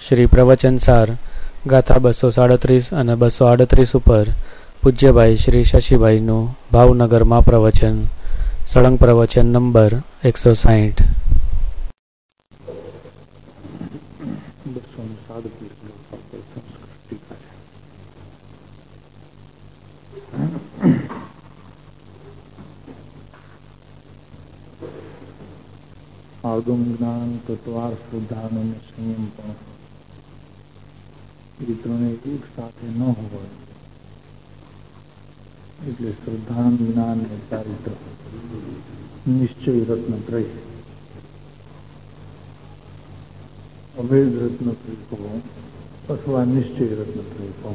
શ્રી પ્રવચનસાર ગાથા 237 અને 238 ઉપર પૂજ્યભાઈ શ્રી શશીભાઈનું ભાવનગરમાં પ્રવચન. સળંગ પ્રવચન નંબર 160. આગમ જ્ઞાન, તત્વાર, શ્રદ્ધા અને સંયમ પણ એ ત્રણે એક સાથે ન હોય એટલે શ્રદ્ધા, જ્ઞાન અને ચારિત્ર નિશ્ચય રત્નત્રય, અભેદ રત્નત્રય કહો અથવા નિશ્ચય રત્નત્રય કહો,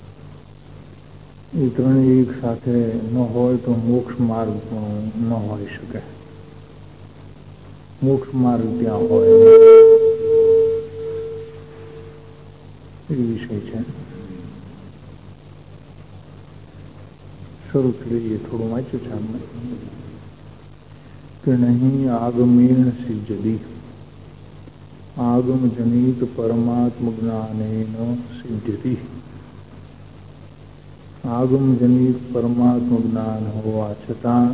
એ ત્રણે એક સાથે ન હોય તો મોક્ષ માર્ગ પણ ન હોઈ શકે. મોક્ષ માર્ગ ત્યાં હોય એ વિષય છે. શરૂ કરીએ. થોડું વાંચ્યું છે આપણે કે નહીં આગમેણ સિદ્ધતિ, આગમ જનિત પરમાત્મ જ્ઞાનેન સિદ્ધતિ. આગમ જનિત પરમાત્મ જ્ઞાન હોવા છતાં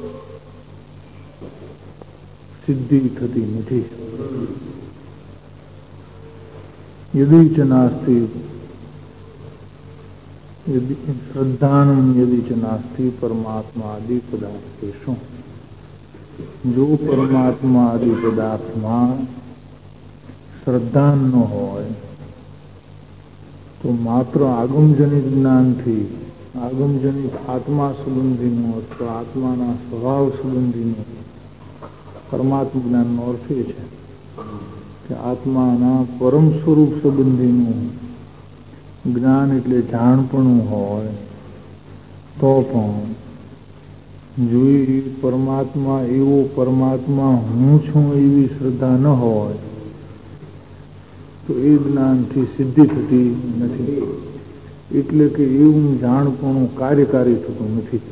સિદ્ધિ થતી નથી. યદિ ચ નાસ્તિ શ્રદ્ધાનમ યદિ ચ નાસ્તિ પરમાત્મા આદિ પદાર્થેષુ. જો પરમાત્મા આદિ પદાર્થમાં શ્રદ્ધા ન હોય તો માત્ર આગમજનિત જ્ઞાનથી, આગમજનિત આત્મા સંબંધીનું અથવા આત્માના સ્વભાવ સંબંધીનું પરમાત્મા જ્ઞાનનો અર્થ એ છે કે આત્માના પરમ સ્વરૂપ સંબંધીનું જ્ઞાન એટલે જાણપણું હોય તો પણ જો પરમાત્મા એવો પરમાત્મા હું છું એવી શ્રદ્ધા ન હોય તો એ જ્ઞાનથી સિદ્ધિ થતી નથી. એટલે કે એવું જાણપણું કાર્યકારી થતું નથી.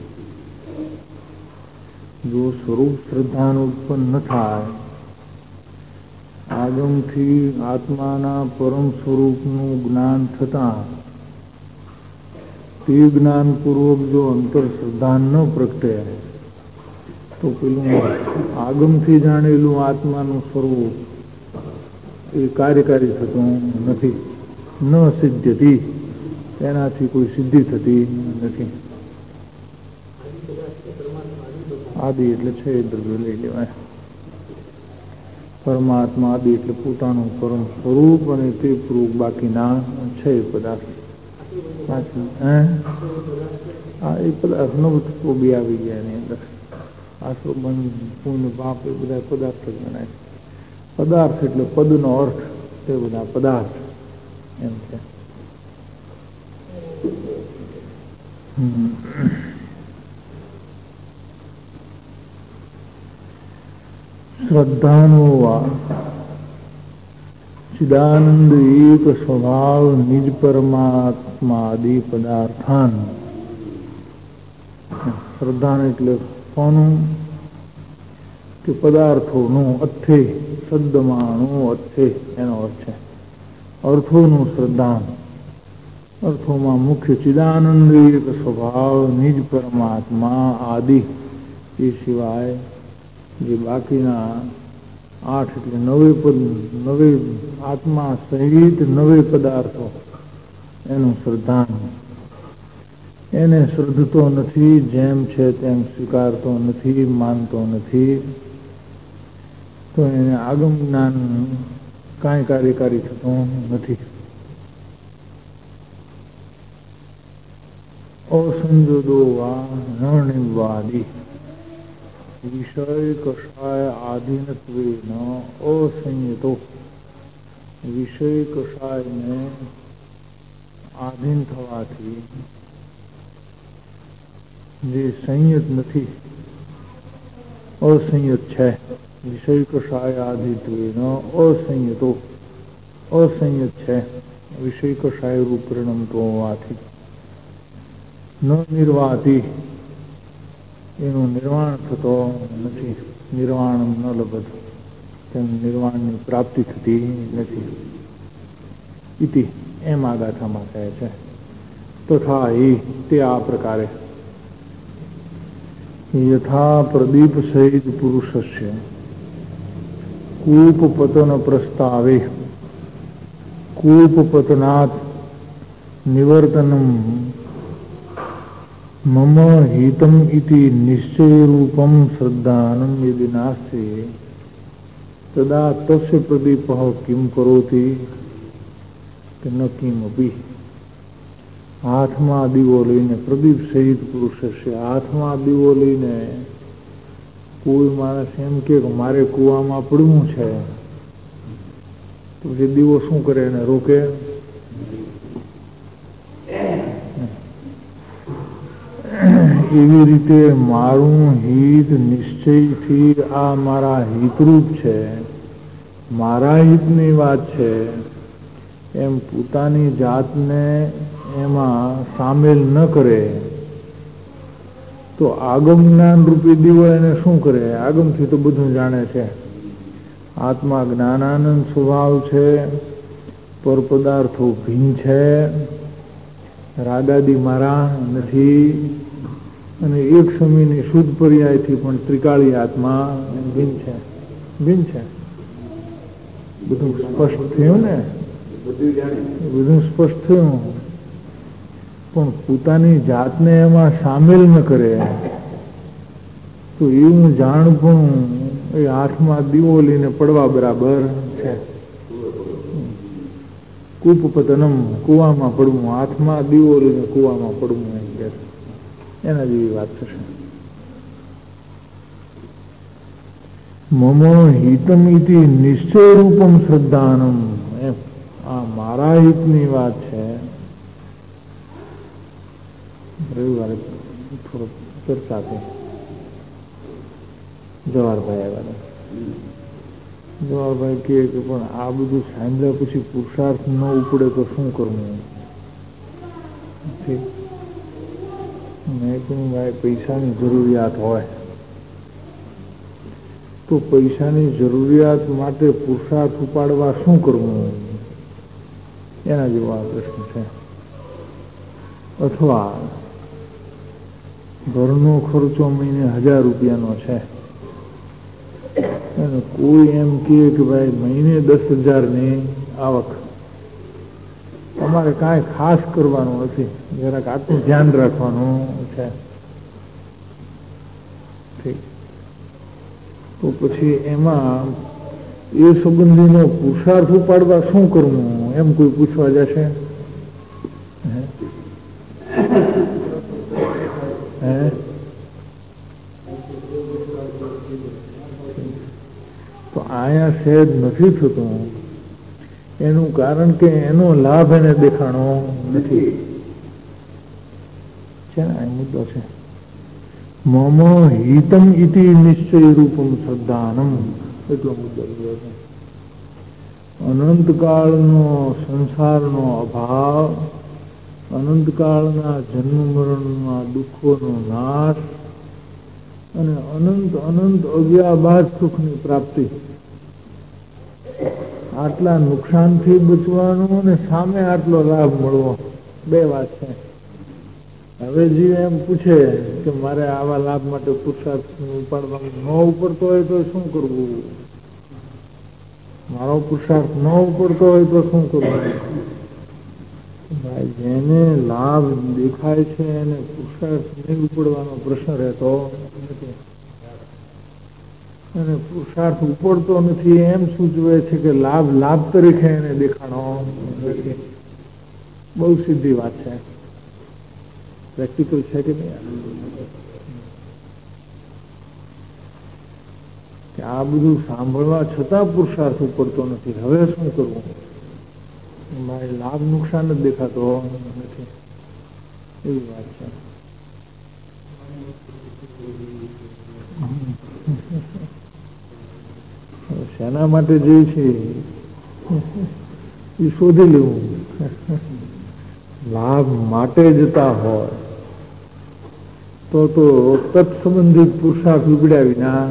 જો સ્વરૂપ શ્રદ્ધાનું ઉત્પન્ન ન થાય, આગમથી આત્માના પરમ સ્વરૂપનું જ્ઞાન થતાં તે જ્ઞાનપૂર્વક જો અંતર શ્રદ્ધા ન પ્રગટે તો પેલું આગમથી જાણેલું આત્માનું સ્વરૂપ એ કાર્યકારી થતું નથી. ન સિદ્ધતિ, તેનાથી કોઈ સિદ્ધિ થતી નથી. આદિ એટલે છે એ દ્રવ્ય લઈ લેવાય. પરમાત્મા આદિ એટલે પોતાનું પરમ સ્વરૂપ અને તે પૂર્વક બાકીના છે પદાર્થ. એ પદાર્થ નવતત્વો બી આવી ગયા એની અંદર. આસો બંધ પૂર્ણ પાપ એ બધા પદાર્થ જ ગણાય. પદાર્થ એટલે પદનો અર્થ, તે બધા પદાર્થ એમ છે. શ્રદ્ધાનો ચિદાનંદ એક સ્વભાવ નિજ પરમાત્માદિ પદાર્થાન. શ્રદ્ધાન એટલે કોનું કે પદાર્થોનું અથે શબ્દમાનું અથે એનો અર્થ છે. અર્થોનું શ્રદ્ધાન. અર્થોમાં મુખ્ય ચિદાનંદ એક સ્વભાવ નિજ પરમાત્મા આદિ, એ સિવાય જે બાકીના 8 એટલે 9 આત્મા સહિત 9 પદાર્થો એનું શ્રદ્ધાન. એને શ્રદ્ધતો નથી, જેમ છે તેમ સ્વીકારતો નથી, માનતો નથી, તો એને આગમ જ્ઞાન કાંઈ કાર્યકારી થતું નથી. અસંજોદો વા નર્ણિવાદી વિષય કષાય આધીનત્વેન અસંયતો. વિષય કષાયને આધીન થવાથી જે સંયત નથી, અસંયત છે. વિષય કષાય આધીનત્વેન અસંયતો, અસંયત છે. વિષય કષાય રૂપ પરિણમતો હોવાથી ન નિર્વાતી, એનું નિર્વાણ થતો નથી. નિર્વાણ ન લભત, તેમ નિર્વાણની પ્રાપ્તિ થતી નથી. ઇતિ એમ આ ગાથામાં કહે છે. તથા હિ તે આ પ્રકારે યથા પ્રદીપ સહિત પુરુષસ્ય કૂપ પતન પ્રસ્તાવે કૂપ પતનાત નિવર્તનમ મમ હિતમ ઇતિ નિશ્ચય રૂપમ શ્રદ્ધાનમ યદિ નાસ્તિ તદા તસ્ય પ્રદીપઃ કિમ કરોતિ ન કિમપી. હાથમાં દીવો લઈને પ્રદીપ સહિત પુરુષ છે. હાથમાં દીવો લઈને કોઈ માણસ એમ કે મારે કૂવામાં પડવું છે તો પછી દીવો શું કરે એને રોકે? એવી રીતે મારું હિત નિશ્ચયથી આ મારા હિતરૂપ છે, મારા હિતની વાત છે એમ પોતાની જાતને એમાં સામેલ ન કરે તો આગમ જ્ઞાન રૂપી દીવો એને શું કરે? આગમથી તો બધું જાણે છે. આત્મા જ્ઞાનાનંદ સ્વભાવ છે, પર પદાર્થો ભિન્ન છે, રાગાદી મારા નથી, અને એક સમયની શુદ્ધ પર્યાયથી પણ ત્રિકાળી આત્મા ભિન્ન છે. ભિન્ન છે. બધું સ્પષ્ટ થયું ને? બધું સ્પષ્ટ થયું. પણ પોતાની જાતને એમાં સામેલ ન કરે તો એવું જાણપણું એ હાથમાં દીવો લઈને પડવા બરાબર છે. કૂપ પતનમ કૂવામાં પડવું, હાથમાં દીવો લઈને કૂવામાં પડવું એમ કે એના જેવી વાત થશે. મમ હિતમ ઇતિ નિશ્ચય રૂપમ શ્રદ્ધાનમ એમ આ મારા હિતની વાત છે. રવિવારે થોડો ચર્ચા થઈ. જવાહરભાઈ આવ્યા. જવાહરભાઈ કહે કે પણ આ બધું સાંભળ્યા પછી પુરુષાર્થ ન ઉપડે તો શું કરવું? મેં કહ્યું ભાઈ પૈસાની જરૂરિયાત હોય તો પૈસાની જરૂરિયાત માટે પુરુષાર્થ ઉપાડવા શું કરવું? એના જેવો આ પ્રશ્ન છે. અથવા ઘરનો ખર્ચો મહિને 1000 રૂપિયાનો છે અને કોઈ એમ કહે કે ભાઈ મહિને 10,000ની આવક, તમારે કાંઈ ખાસ કરવાનું નથી, જરાક આટલું ધ્યાન રાખવાનું છે. ઠીક. તો પછી એમાં એ સંબંધીનો પુરુષાર્થ ઉપાડવા શું કરવું એમ કોઈ પૂછવા જશે? તો આયા સહેજ નથી થતું. એનું કારણ કે એનો લાભ એને દેખાણો નથી. છે ને આ મુદ્દો છે. મમ હિતમ ઇતિ નિશ્ચય રૂપમ શ્રદ્ધાનમ એટલો મુદ્દો છે. અનંતકાળનો સંસારનો અભાવ, અનંતકાળના જન્મ મરણના દુઃખોનો નાશ અને અનંત અનંત અવ્યાબાદ સુખની પ્રાપ્તિ, આટલા નુકસાનથી બચવાનું અને સામે આટલો લાભ મળવો, બે વાત છે. હવે જીવ એમ પૂછે કે મારે આવા લાભ માટે પુરુષાર્થ ઉપાડવાનું ન ઉપડતો હોય તો શું કરવું? મારો પુરુષાર્થ ન ઉપડતો હોય તો શું કરવું? ભાઈ જેને લાભ દેખાય છે એને પુરુષાર્થ નહીં ઉપડવાનો પ્રશ્ન રહેતો નથી. અને પુરુષાર્થ ઉપડતો નથી એમ સૂચવે છે કે લાભ લાભ તરીકે એને દેખાણો નથી. બહુ સીધી વાત છે. પ્રેક્ટિકલ છે કે નહીં? કે આ બધું સાંભળવા છતાં પુરુષાર્થ ઉપડતો નથી. હવે શું કરવું? મારે લાભ નુકસાન જ દેખાતો નથી. એવી વાત છે. શેના માટે જે છે એ શોધી લેવું. લાભ માટે જતા હોય તો તત્સંબંધિત પુરુષાર્થ ઉપડ્યા વિના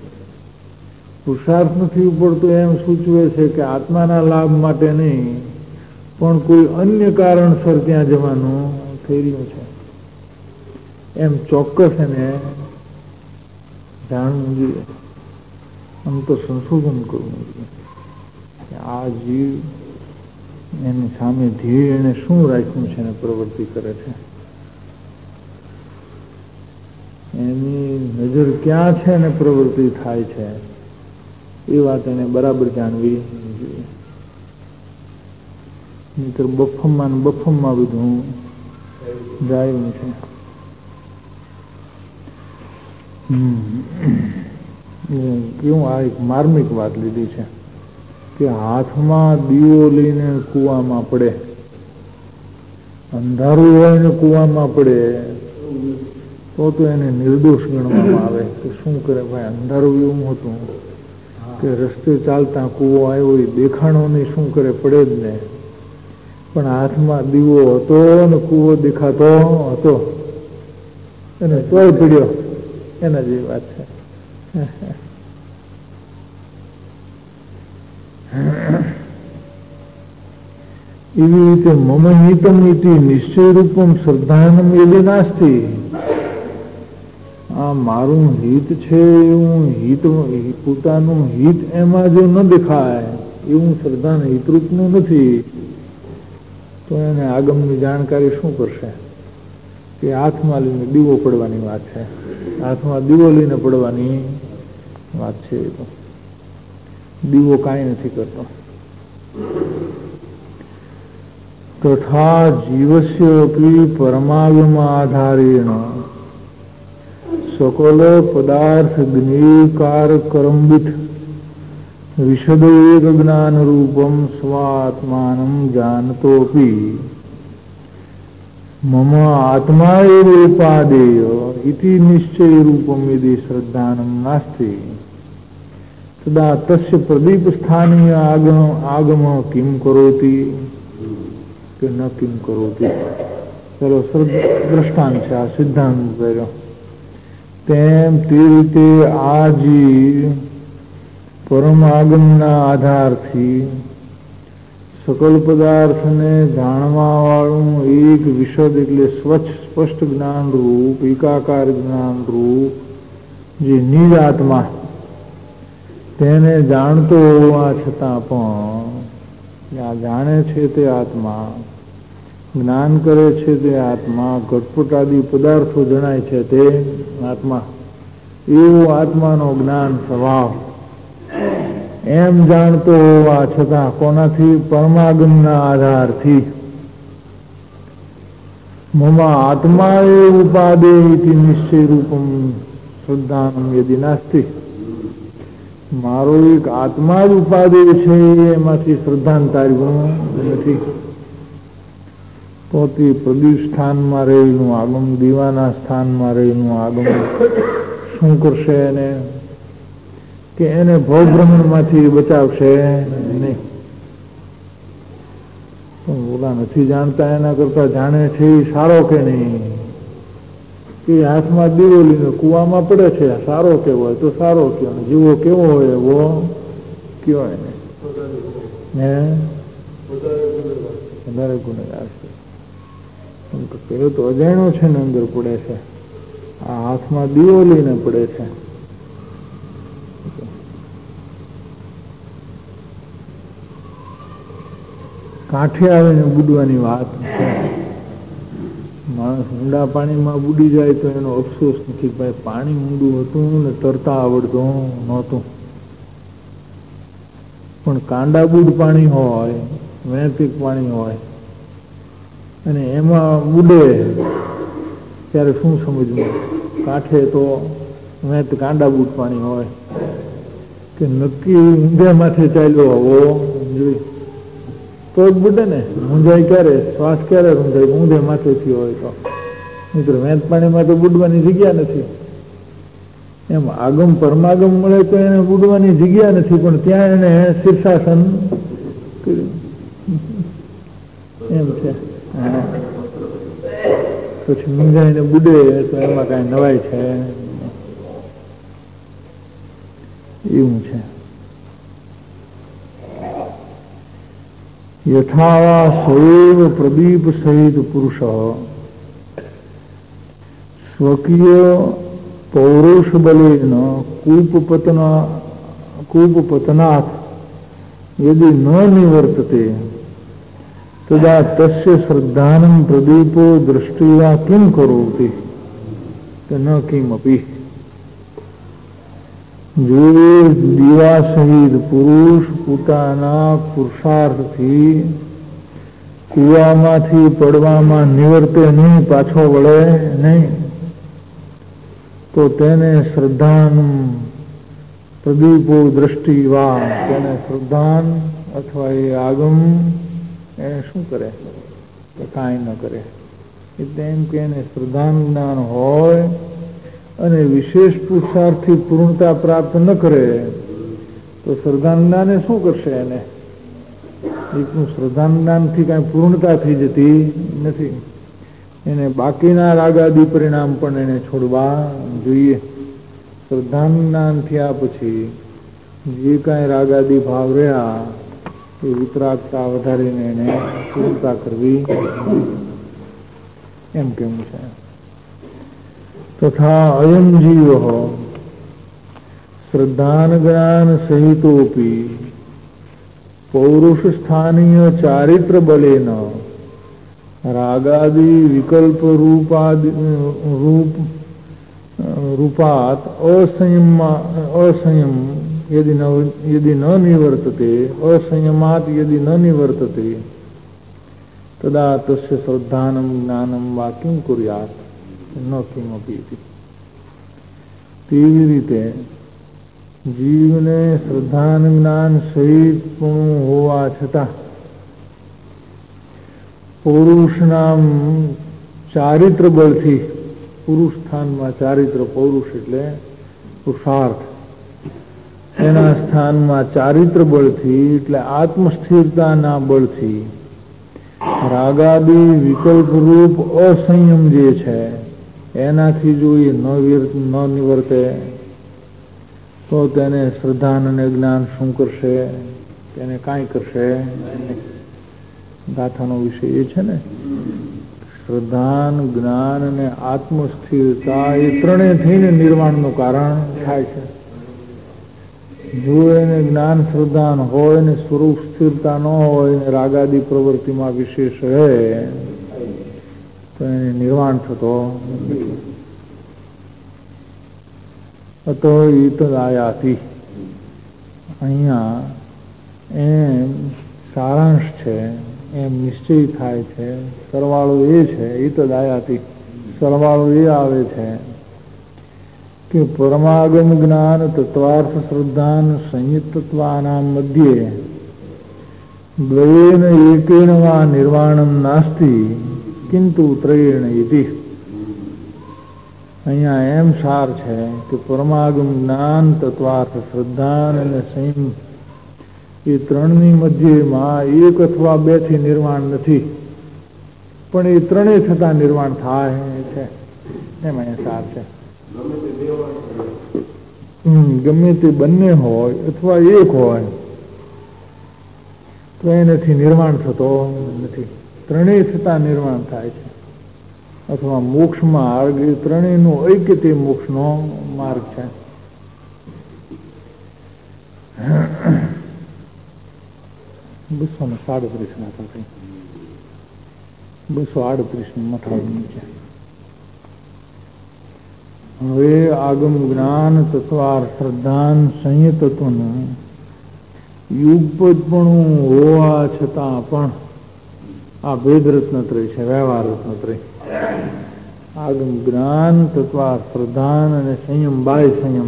પુરુષાર્થ નથી ઉપડતો એમ સૂચવે છે કે આત્માના લાભ માટે નહીં, પણ કોઈ અન્ય કારણસર ત્યાં જવાનું થઈ રહ્યું છે એમ ચોક્કસ એને જાણવું જોઈએ. આમ તો સંશોધન કરવું જોઈએ કે આ જીવ એની સામે ધ્યેય એને શું રાખ્યું છે ને પ્રવૃત્તિ કરે છે, એની નજર ક્યાં છે ને પ્રવૃત્તિ થાય છે, એ વાત એને બરાબર જાણવી જોઈએ. નહીતર બફમમાં ને બફમમાં બધું જાય છે. કેવું આ એક માર્મિક વાત લીધી છે કે હાથમાં દીવો લઈને કૂવામાં પડે, અંધારું હોય ને કૂવામાં પડે તો એને નિર્દોષ ગણવામાં આવે કે શું કરે ભાઈ, અંધારું એવું હતું કે રસ્તે ચાલતા કૂવો આવ્યો એ દેખાણો નહીં, શું કરે પડે જ ને, પણ હાથમાં દીવો હતો ને કૂવો દેખાતો હતો અને તોય પીડ્યો, એના જેવી વાત છે. એવી રીતે મમ હિતમ ઇતિ નિશ્ચય રૂપમ શ્રદ્ધાનમ યદિ નાસ્તિ, આ મારું હિત છે એવું હિત, પોતાનું હિત એમાં જો ન દેખાય એવું શ્રદ્ધાન હિતરૂપનું નથી, તો એને આગમની જાણકારી શું કરશે? કે હાથમાં લઈને દીવો પડવાની વાત છે, હાથમાં દીવો લઈને પડવાની વાત છે. તો દીવો કાંઈ નથી કરતો. તથા જીવસ્ય અપી પરમાગમ આધારેણ સકલ પદાર્થ જ્ઞેયકાર કરંબિત વિશદ એક જ્ઞાન રૂપમ સ્વાત્માનમ જાનતોપી મમ આત્મા એવ ઉપાદેય ઇતિ નિશ્ચય રૂપમ યદિ શ્રદ્ધાનમ નાસ્તિ તદા તસ્ય પ્રદીપ સ્થાનીય આગમ કિમ કરોતિ કે ન કિમ કરોતિ. ચલો દ્રષ્ટાંત છે આ સિદ્ધાંત કર્યો તેમ તે રીતે આ જીવ પરમ આગમના આધારથી સકલ પદાર્થને જાણવા વાળું એક વિશદ એટલે સ્વચ્છ સ્પષ્ટ જ્ઞાન રૂપ એકાકાર જ્ઞાન રૂપ જે નિજ આત્મા તેને જાણતો હોવા છતાં પણ આ જાણે છે તે આત્મા, જ્ઞાન કરે છે તે આત્મા, ઘટપટ આદિ પદાર્થો જણાય છે તે આત્મા, એવો આત્માનો જ્ઞાન સ્વભાવ એમ જાણતો હોવા છતાં કોનાથી? પરમાગમના આધારથી. મમ આત્મા એ ઉપાદે ઇતિ નિશ્ચય રૂપમ શ્રદ્ધાનમ યદિ નાસ્તિ, મારો એક આત્મા જ ઉપાદે છે એમાંથી શ્રદ્ધાન તાર્યું નથી, તો તે પ્રદીપ સ્થાનમાં રહેલું આગમ, દીવાના સ્થાનમાં રહેલું આગમ શું કરશે એને? કે એને ભવભ્રમણમાંથી બચાવશે નહીં. ઓલા નથી જાણતા એના કરતા જાણે છે એ સારો કે નહીં, કે હાથમાં દીવો લઈને કૂવામાં પડે છે, સારો કેવો હોય તો સારો કયો, જીવો કેવો હોય એવો કયો એને, વધારે ગુનેગાર છે. પેલો તો અજાણ્યો છે ને અંદર પડે છે, આ હાથમાં દીવો લઈને પડે છે. કાંઠે આવીને બુડવાની વાત છે. માણસ ઊંડા પાણીમાં બુડી જાય તો એનો અફસોસ નથી, ભાઈ પાણી ઊંડું હતું ને તરતા આવડતું નહોતું. પણ કાંડાબૂડ પાણી હોય, વૈતિક પાણી હોય અને એમાં બુડે ત્યારે શું સમજવું? કાંઠે તો કાંડાબૂડ પાણી હોય કે નક્કી ઊંધે માથે ચાલ્યો હોવો જોઈએ તો જ બુડે ને. મૂંઝાય ક્યારે? શ્વાસ ક્યારે રૂંધાય? ઊંધે માથેથી હોય તો. મિત્રો વેત પાણીમાં તો બુડવાની જગ્યા નથી. એમ આગમ પરમાગમ મળે તો એને બુડવાની જગ્યા નથી, પણ ત્યાં એને શીર્ષાસન કર્યું એમ છે. પછી મૂંઝાઈને બુડે તો એમાં કાંઈ નવાય છે એવું છે. यथावा सैव प्रदीप सहित पुरुष स्वकीय पौरुष बलेन कूपपतनात् यदि न निवर्तते तदा तस्य श्रद्धानं प्रदीपो दृष्टिवा किं करोति न किमपि। जो દીવા સહિત પુરુષ પોતાના પુરુષાર્થથી કુવામાંથી પડવામાં નિવર્તે નહીં, પાછો વળે નહીં, તો તેને શ્રદ્ધાન પ્રદીપો દ્રષ્ટિવા, તેને શ્રદ્ધાન અથવા એ આગમ એને શું કરે કે કાંઈ ન કરે. એટલે એમ કે એને શ્રદ્ધાન જ્ઞાન હોય અને વિશેષ પુરુષાર્થથી પૂર્ણતા પ્રાપ્ત ન કરે તો શ્રદ્ધાન જ્ઞાને શું કરશે? એને એકનું શ્રદ્ધાન જ્ઞાનથી કાંઈ પૂર્ણતા થઈ જતી નથી. એને બાકીના રાગાદી પરિણામ પણ એને છોડવા જોઈએ. શ્રદ્ધાન જ્ઞાન થયા પછી જે કાંઈ રાગાદી ભાવ રહ્યા એ વિતરાગતા વધારીને એને પૂર્ણતા કરવી એમ કેવું છે. तथा अयम जीव श्रद्धान ज्ञान सहितोपि पौरुष स्थानीय चारित्र बलेन रागादि विकल्प रूपात असंयम यदि न निवर्तते, असंयमात यदि न निवर्तते तदा तस्य श्रद्धानं ज्ञानं वा किं कुर्यात् ન કિમપી. તેવી રીતે જીવને શ્રદ્ધાન જ્ઞાન સહિતપણું હોવા છતાં પૌરુષના ચારિત્ર બળથી, પુરુષ સ્થાનમાં ચારિત્ર, પૌરુષ એટલે પુરુષાર્થ, એના સ્થાનમાં ચારિત્ર બળથી એટલે આત્મસ્થિરતાના બળથી રાગાદી વિકલ્પ રૂપ અસંયમ જે છે એનાથી જો એ ન નિવર્તે તો તેને શ્રદ્ધાન અને જ્ઞાન શું કરશે? તેને કાંઈ કરશે. ગાથાનો વિષય એ છે ને, શ્રદ્ધાન જ્ઞાન અને આત્મસ્થિરતા એ ત્રણે થઈને નિર્વાણનું કારણ થાય છે. જો એને જ્ઞાન શ્રદ્ધાન હોય ને સ્વરૂપ સ્થિરતા ન હોય ને રાગાદી પ્રવૃત્તિમાં વિશેષ રહે તો એને નિર્વાણ થતો નથી. અતો ઈતદાયાથી અહીંયા એમ સારાંશ છે, એમ નિશ્ચય થાય છે. સરવાળો એ છે, ઈતદાયાથી સરવાળો એ આવે છે કે પરમાગમ જ્ઞાન તત્વાર્થ શ્રદ્ધાન સંયુક્તત્વાના મધ્યે દ્વયેન એકેન વા નિર્વાણમ નાસ્તિ કિંતુ ત્રયેણ ઇતિ. અહીંયા એમ સાર છે કે પરમાગમ જ્ઞાન તત્વાર્થ શ્રદ્ધાન અને સંયમ એ ત્રણની મધ્યમાં એક અથવા બે થી નિર્વાણ નથી, પણ એ ત્રણેય થતા નિર્વાણ થાય છે. એમ અહીંયા સાર છે. ગમે તે બંને હોય અથવા એક હોય તો એનાથી નિર્વાણ થતો નથી. ત્રણેય થતા નિર્વાણ થાય છે. અથવા મોક્ષ માર્ગ એ ત્રણેયનું ઐક્ય તે મોક્ષનો માર્ગ છે. 238 મથાળું છે. હવે આગમ જ્ઞાન તત્વાર શ્રદ્ધાન સંયતત્વનું યુગપદપણું હોવા છતાં પણ આ ભેદ રત્નત્રય છે, વ્યવહાર રત્નત્રય. આગમ જ્ઞાન તત્વાર શ્રદ્ધાન અને સંયમ, બાહ્ય સંયમ.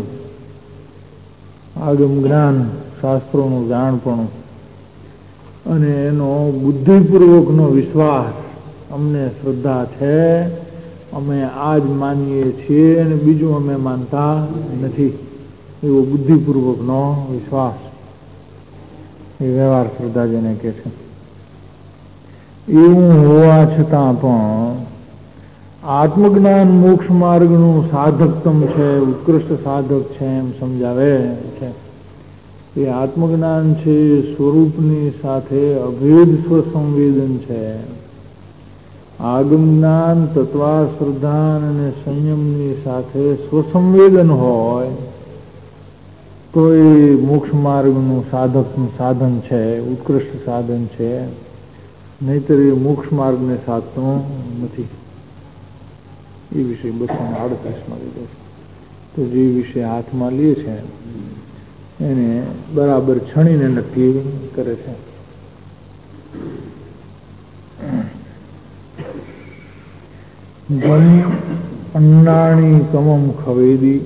આગમ જ્ઞાન શાસ્ત્રોનું જાણપણું અને એનો બુદ્ધિપૂર્વકનો વિશ્વાસ, અમને શ્રદ્ધા છે, અમે આ જ માનીએ છીએ અને બીજું અમે માનતા નથી, એવો બુદ્ધિપૂર્વકનો વિશ્વાસ એ વ્યવહાર શ્રદ્ધા જેને કહે છે. એવું હોવા છતાં પણ આત્મજ્ઞાન મોક્ષ માર્ગનું સાધકતમ છે, ઉત્કૃષ્ટ સાધક છે એમ સમજાવે છે. એ આત્મજ્ઞાન છે સ્વરૂપની સાથે અભેદ સ્વસંવેદન છે. આગમ જ્ઞાન તત્વાશ્રદ્ધાન અને સંયમની સાથે સ્વસંવેદન હોય તો એ મોક્ષ માર્ગનું સાધન છે, ઉત્કૃષ્ટ સાધન છે. નહીતર એ મોક્ષ માર્ગને સાધતો નથી. એ વિશે 238 લીધો છે. તો જે વિષય હાથમાં લે છે એને બરાબર છણીને નક્કી કરે છે. અન્નાણી કમમ ખવેદી,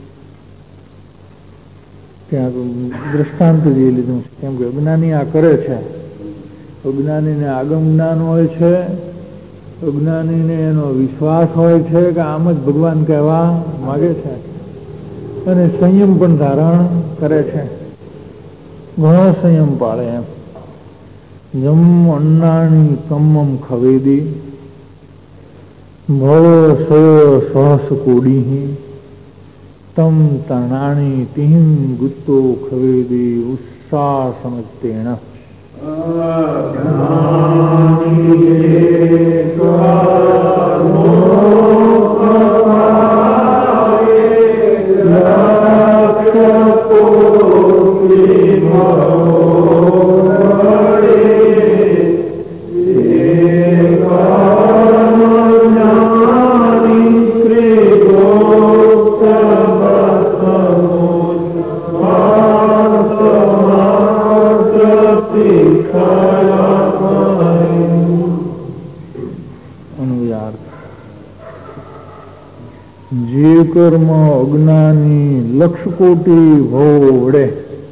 ત્યાં દ્રષ્ટાંત જે લીધું છે. કેમ કે અજ્ઞાની આ કરે છે. અજ્ઞાનીને આગમ જ્ઞાન હોય છે, અજ્ઞાનીને એનો વિશ્વાસ હોય છે કે આમ જ ભગવાન કહેવા માગે છે, અને સંયમ પણ ધારણ કરે છે, ઘણો સંયમ પાળે એમ. જમ અન્નાણી કમમ ખવેદી ભવ સહસ કોડી તમ તણાણી તિહિમ ગુત્તો ખવેદી ઉત્સાહ સમજતેણ. જે કર્મ અજ્ઞાની લક્ષ કોટી ભવ વડે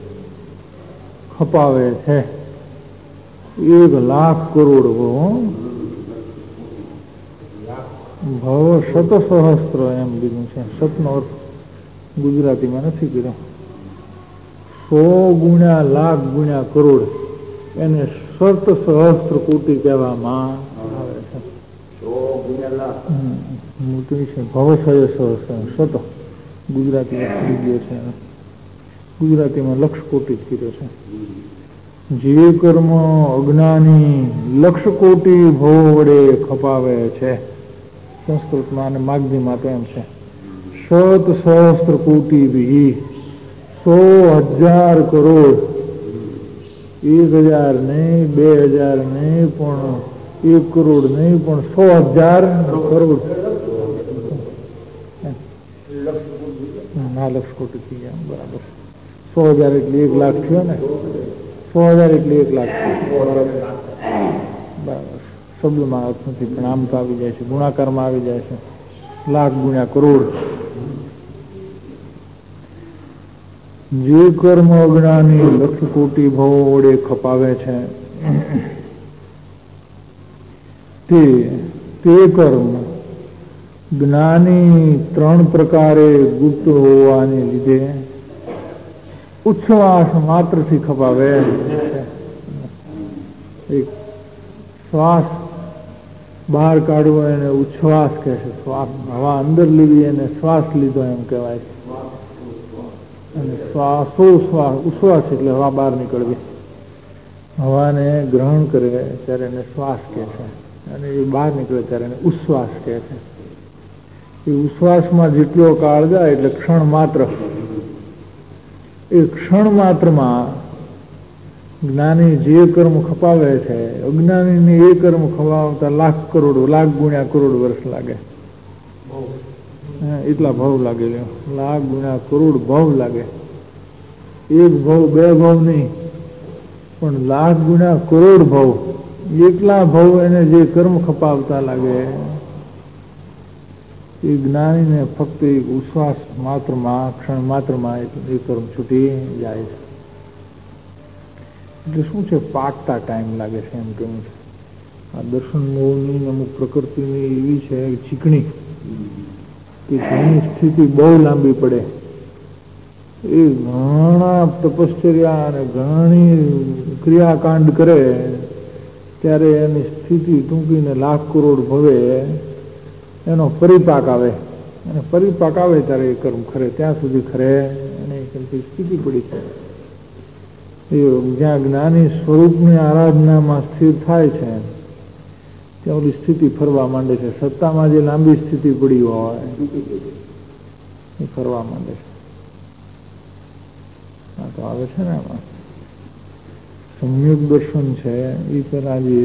ખપાવે છે, 1,00,000 કરોડ ભવ શતસહસ્ત્ર એમ લીધું છે. શતનો અર્થ ગુજરાતીમાં નથી કર્યો. 100 ગુણ્યા લાખ ગુણ્યા કરોડ એને શતસહસ્ત્ર કોટી કહેવામાં આવે છે. મોટી છે ભવશય શત ગુજરાતીમાં ગયો છે. ગુજરાતીમાં લક્ષ કોટી જ કર્યો છે. જે કર્મ અજ્ઞાની લક્ષ કોટી ભવ વડે ખપાવે છે, સંસ્કૃતમાં અને માગધીમાં તો એમ છે, શત સહસ્ત્ર કોટી બી 100,000 કરોડ, 1,000 નહીં, 2,000 નહીં, પણ 1 કરોડ નહીં, પણ 100,000 કરોડ. ના, લક્ષ કોટી થઈ ગયા બરાબર. 100,000 એટલે 1,00,000 થયો ને. 100,000 એટલે 1,00,000 બરાબર. શબ્દમાં અર્થ નથી, પણ આમ તો આવી જાય છે, ગુણાકારમાં આવી જાય છે. લાખ ગુણ્યા કરોડ. જે કર્મ અજ્ઞાની લક્ષ કોટી ભવ વડે ખપાવે છે તે કર્મ જ્ઞાની 3 પ્રકારે ગુપ્ત હોવાને લીધે ઉચ્છ્વાસ માત્રથી ખપાવે છે. એક શ્વાસ બહાર કાઢવો એને ઉચ્છ્વાસ કહે છે. શ્વાસ હવા અંદર લીધી એને શ્વાસ લીધો એમ કહેવાય છે. અને ઉચ્છ્વાસ એટલે હવા બહાર નીકળવી. હવાને ગ્રહણ કરે ત્યારે એને શ્વાસ કહે છે, અને એ બહાર નીકળે ત્યારે એને ઉચ્છ્વાસ કહે છે. એ ઉચ્છ્વાસમાં જેટલો કાળ જાય એટલે ક્ષણ માત્ર. એ ક્ષણ માત્રમાં જ્ઞાની જે કર્મ ખપાવે છે, અજ્ઞાનીને એ કર્મ ખપાવતા લાખ ગુણ્યા કરોડ વર્ષ લાગે. એટલા ભાવ લાગે, લાખ ગુણ્યા કરોડ ભાવ લાગે. 1 ભાવ 2 ભાવ નહીં, પણ લાખ ગુણ્યા કરોડ ભાવ. એટલા ભાવ એને જે કર્મ ખપાવતા લાગે એ જ્ઞાનીને ફક્ત એક ઉચ્છ્વાસ માત્રમાં, ક્ષણ માત્રમાં એ કર્મ છૂટી જાય છે. એટલે શું છે, પાકતા ટાઈમ લાગે છે એમ કેવું છે. આ દર્શન મોહની અમુક પ્રકૃતિની એવી છે ચીકણી કે જેની સ્થિતિ બહુ લાંબી પડે. એ ઘણા તપશ્ચર્યા અને ઘણી ક્રિયાકાંડ કરે ત્યારે એની સ્થિતિ ટૂંકીને લાખ કરોડ ભવે એનો પરિપાક આવે. અને પરિપાક આવે ત્યારે એ કર્મ ખરે, ત્યાં સુધી ખરે એને સ્થિતિ પડી છે. એ જ્યાં જ્ઞાની સ્વરૂપની આરાધનામાં સ્થિર થાય છે ત્યાં ઓલી સ્થિતિ ફરવા માંડે છે. સત્તામાં જે લાંબી સ્થિતિ પડી હોય એ ફરવા માંડે છે. આ તો આવે છે ને એમાં સંયુગ દર્શન છે એ પેલા જે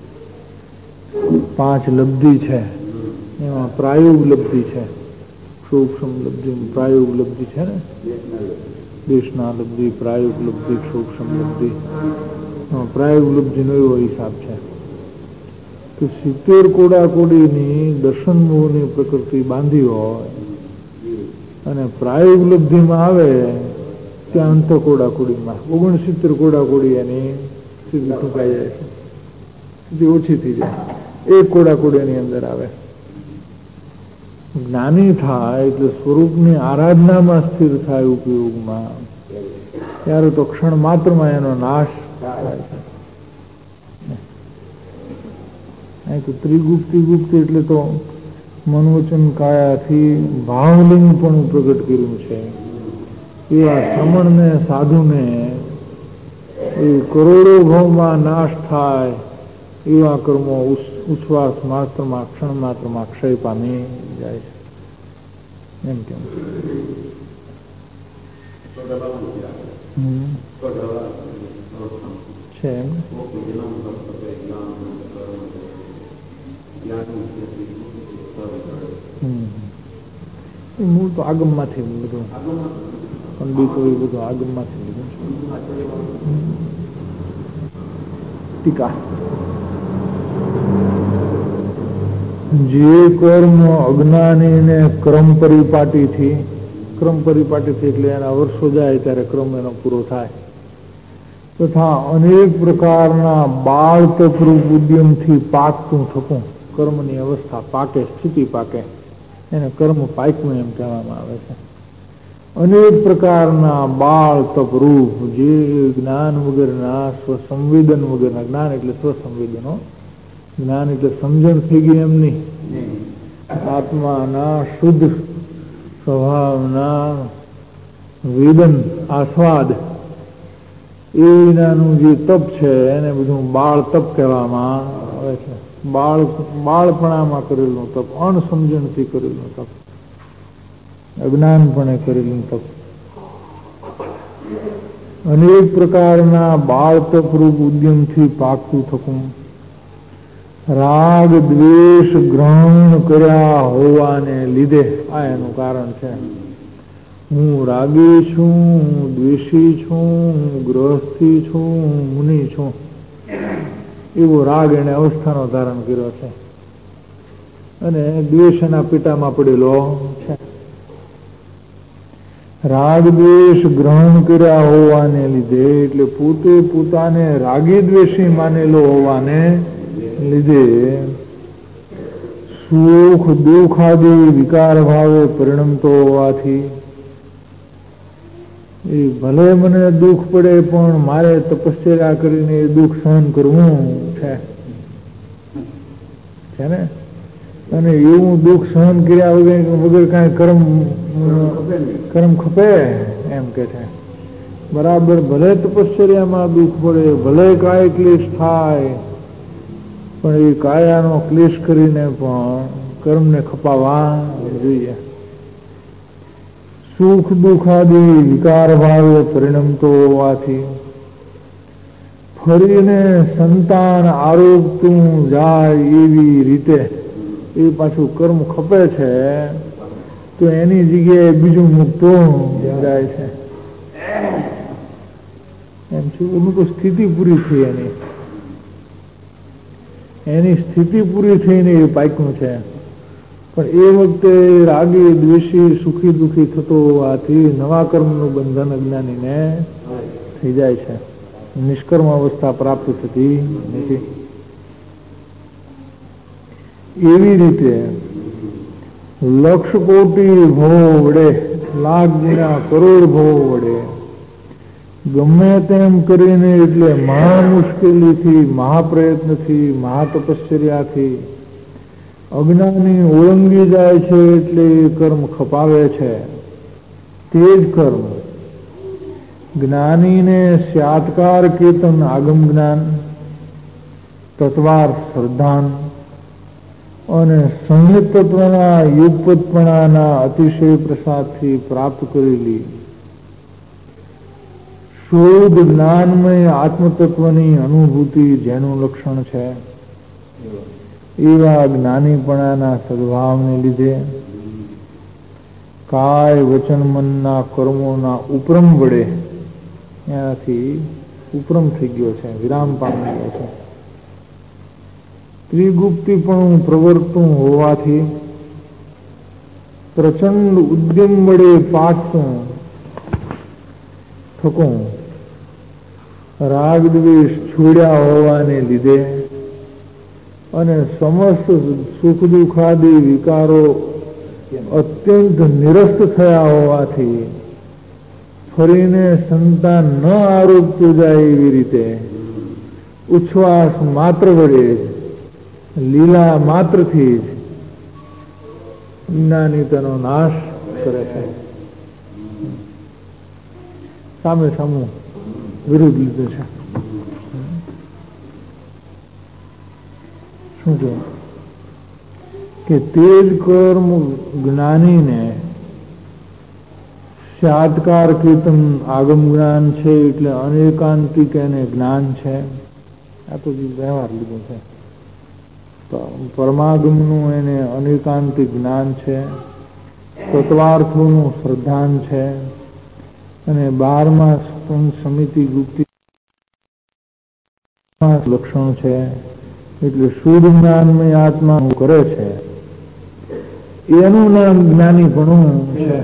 5 લબ્ધિ છે એમાં પ્રાયોગ લબ્ધિ છે, સૂક્ષ્મ લબ્ધિ પ્રાયોગ લબ્ધિ છે ને, દેશના લબ્ધિ પ્રાયોગ લબ્ધિ સૂક્ષ્મ લબ્ધિ. પ્રાયોગ લબ્ધિનો એવો હિસાબ છે કે 70 કોડાકોડીની દર્શન મોહની પ્રકૃતિ બાંધી હોય અને પ્રાયોગ લબ્ધિમાં આવે ત્યાં અંત કોડાકોડીમાં 69 કોડાકોડી એની સ્થિતિ ઠુકાઈ જાય છે, સ્થિતિ ઓછી થઈ જાય, 1 કોડાકોડી એની અંદર આવે. જ્ઞાની થાય એટલે સ્વરૂપની આરાધનામાં સ્થિર થાય ઉપયોગમાં, ત્યારે તો ક્ષણ માત્રમાં એનો નાશ થાય છે. તો ત્રિગુપ્ત એટલે તો મનોવચન કાયાથી ભાવલિંગ પણ પ્રગટ કર્યું છે. એવા શ્રમણને સાધુને એ કરોડો ભાવમાં નાશ થાય એવા કર્મો ઉચ્છ્વાસ માત્રમાં ક્ષણ માત્રમાં ક્ષય પામી જાય છે. એમ કેમ છે એમ મૂળ તો આગમમાંથી બધું પંડિતો એ બધું આગમમાંથી લીધું છે. ટીકા જે કર્મ અજ્ઞાની ને ક્રમ પરિપાટીથી એટલે એના વર્ષો જાય ત્યારે ક્રમ એનો પૂરો થાય, તથા અનેક પ્રકારના બાળ તપરૂપ ઉદ્યમથી પાકતું થતું કર્મની અવસ્થા પાકે, સ્થિતિ પાકે, એને કર્મ પાક્યું એમ કહેવામાં આવે છે. અનેક પ્રકારના બાળ તપરૂપ જે જ્ઞાન વગરના સ્વસંવેદન વગરના, જ્ઞાન એટલે સ્વસંવેદનો, જ્ઞાન એટલે સમજણ થઈ ગઈ એમની, આત્માના શુદ્ધ સ્વભાવના વેદન આસ્વાદ એ વિનાનું જે તપ છે એને બધું બાળ તપ કહેવામાં આવે છે. બાળપણામાં કરેલું તપ, અણસમજણથી કરેલું તપ, અજ્ઞાનપણે કરેલું તપ. અનેક પ્રકારના બાળ તપરૂપ ઉદ્યમથી પાકતું થતું રાગ દ્વેષ ગ્રહણ કર્યા હોવાને લીધે આ એનું કારણ છે. હું રાગી છું, દ્વેષી છું, ગૃહસ્થી છું, મુનિ છું, એવો રાગ એને અવસ્થાનો ધારણ કર્યો છે અને દ્વેષ એના પીટામાં પડેલો છે. રાગ દ્વેષ ગ્રહણ કર્યા હોવાને લીધે એટલે પોતે પોતાને રાગી દ્વેષી માનેલો હોવાને લીધે સુખ દુઃખ આદિ વિકાર ભાવે પરિણમતો હોવાથી એ ભલે મને દુઃખ પડે પણ મારે તપસ્યા કરીને એ દુઃખ સહન કરવું છે ને, અને એવું દુઃખ સહન કર્યા વગર કાંઈ કર્મ ખપે એમ કે છે. બરાબર, ભલે તપસ્યામાં દુઃખ પડે, ભલે કાય ક્લેશ થાય, પણ એ કાયાનો ક્લેશ કરીને પણ કર્મને ખપાવવા જોઈએ. સુખ દુઃખ આદિ વિકાર ભાવે પરિણમતો હોવાથી ફરીને સંતાન આરોપતું જાય એવી રીતે એ પાછું કર્મ ખપે છે તો એની જગ્યાએ બીજું મૂકતું જાય છે. એમ છે, એનું તો સ્થિતિ પૂરી થઈ, એની સ્થિતિ પૂરી થઈને એ પાક્યું છે. પણ એ વખતે રાગી દ્વેષી સુખી દુઃખી થતો હોવાથી નવા કર્મનું બંધન અજ્ઞાનીને થઈ જાય છે, નિષ્કર્મ અવસ્થા પ્રાપ્ત થતી નથી. એવી રીતે લક્ષ કોટી ભવ વડે, લાખ ગુણા કરોડ ભવ વડે ગમે તેમ કરીને એટલે મહા મુશ્કેલીથી, મહાપ્રયત્નથી, મહાતપશ્ચર્યાથી અજ્ઞાની ઓળંગી જાય છે એટલે કર્મ ખપાવે છે. તે જ કર્મ જ્ઞાનીને સ્યાત્કાર કેતન આગમ જ્ઞાન, તત્વાર શ્રદ્ધાન અને સંહિત તત્વના યુગપતપણાના અતિશય પ્રસાદથી પ્રાપ્ત કરેલી શુદ્ધ જ્ઞાનમય આત્મતત્વની અનુભૂતિ જેનું લક્ષણ છે, એવા જ્ઞાનીપણાના સદભાવને લીધે કાય વચન મનના કર્મોના ઉપરમ વડે, એનાથી ઉપરમ થઈ ગયો છે, વિરામ પામી ગયો છે. ત્રિગુપ્તીપણું પ્રવર્તું હોવાથી પ્રચંડ ઉદ્યમ વડે પાકતું થકું રાગ દ્વેષ છોડ્યા હોવાને લીધે અને સમસ્ત સુખ દુઃખાદી વિકારો અત્યંત નિરસ્ત થયા હોવાથી ફરીને સંતાન ન આરોપતું જાય એવી રીતે ઉચ્છ્વાસ માત્ર વડે જ, લીલા માત્રથી જ જ્ઞાની તેનો નાશ કરે છે. સામે સામું વિરુદ્ધ લીધું છે. શું કહે કે તે જ કર્મ જ્ઞાનીને સ્યાત્કાર કીર્તન આગમ જ્ઞાન છે, એટલે અનેકાંતિક એને જ્ઞાન છે. આ તો વ્યવહાર લીધો છે. પરમાગમનું એને અનેકાંતિક જ્ઞાન છે, તત્વાર્થોનું શ્રદ્ધાન છે, અને 12મા સમિતિ ગુપ્તિ લક્ષણ છે. એટલે શુદ્ધ જ્ઞાનમય આત્મા કરે છે એનું નામ જ્ઞાનીપણું છે.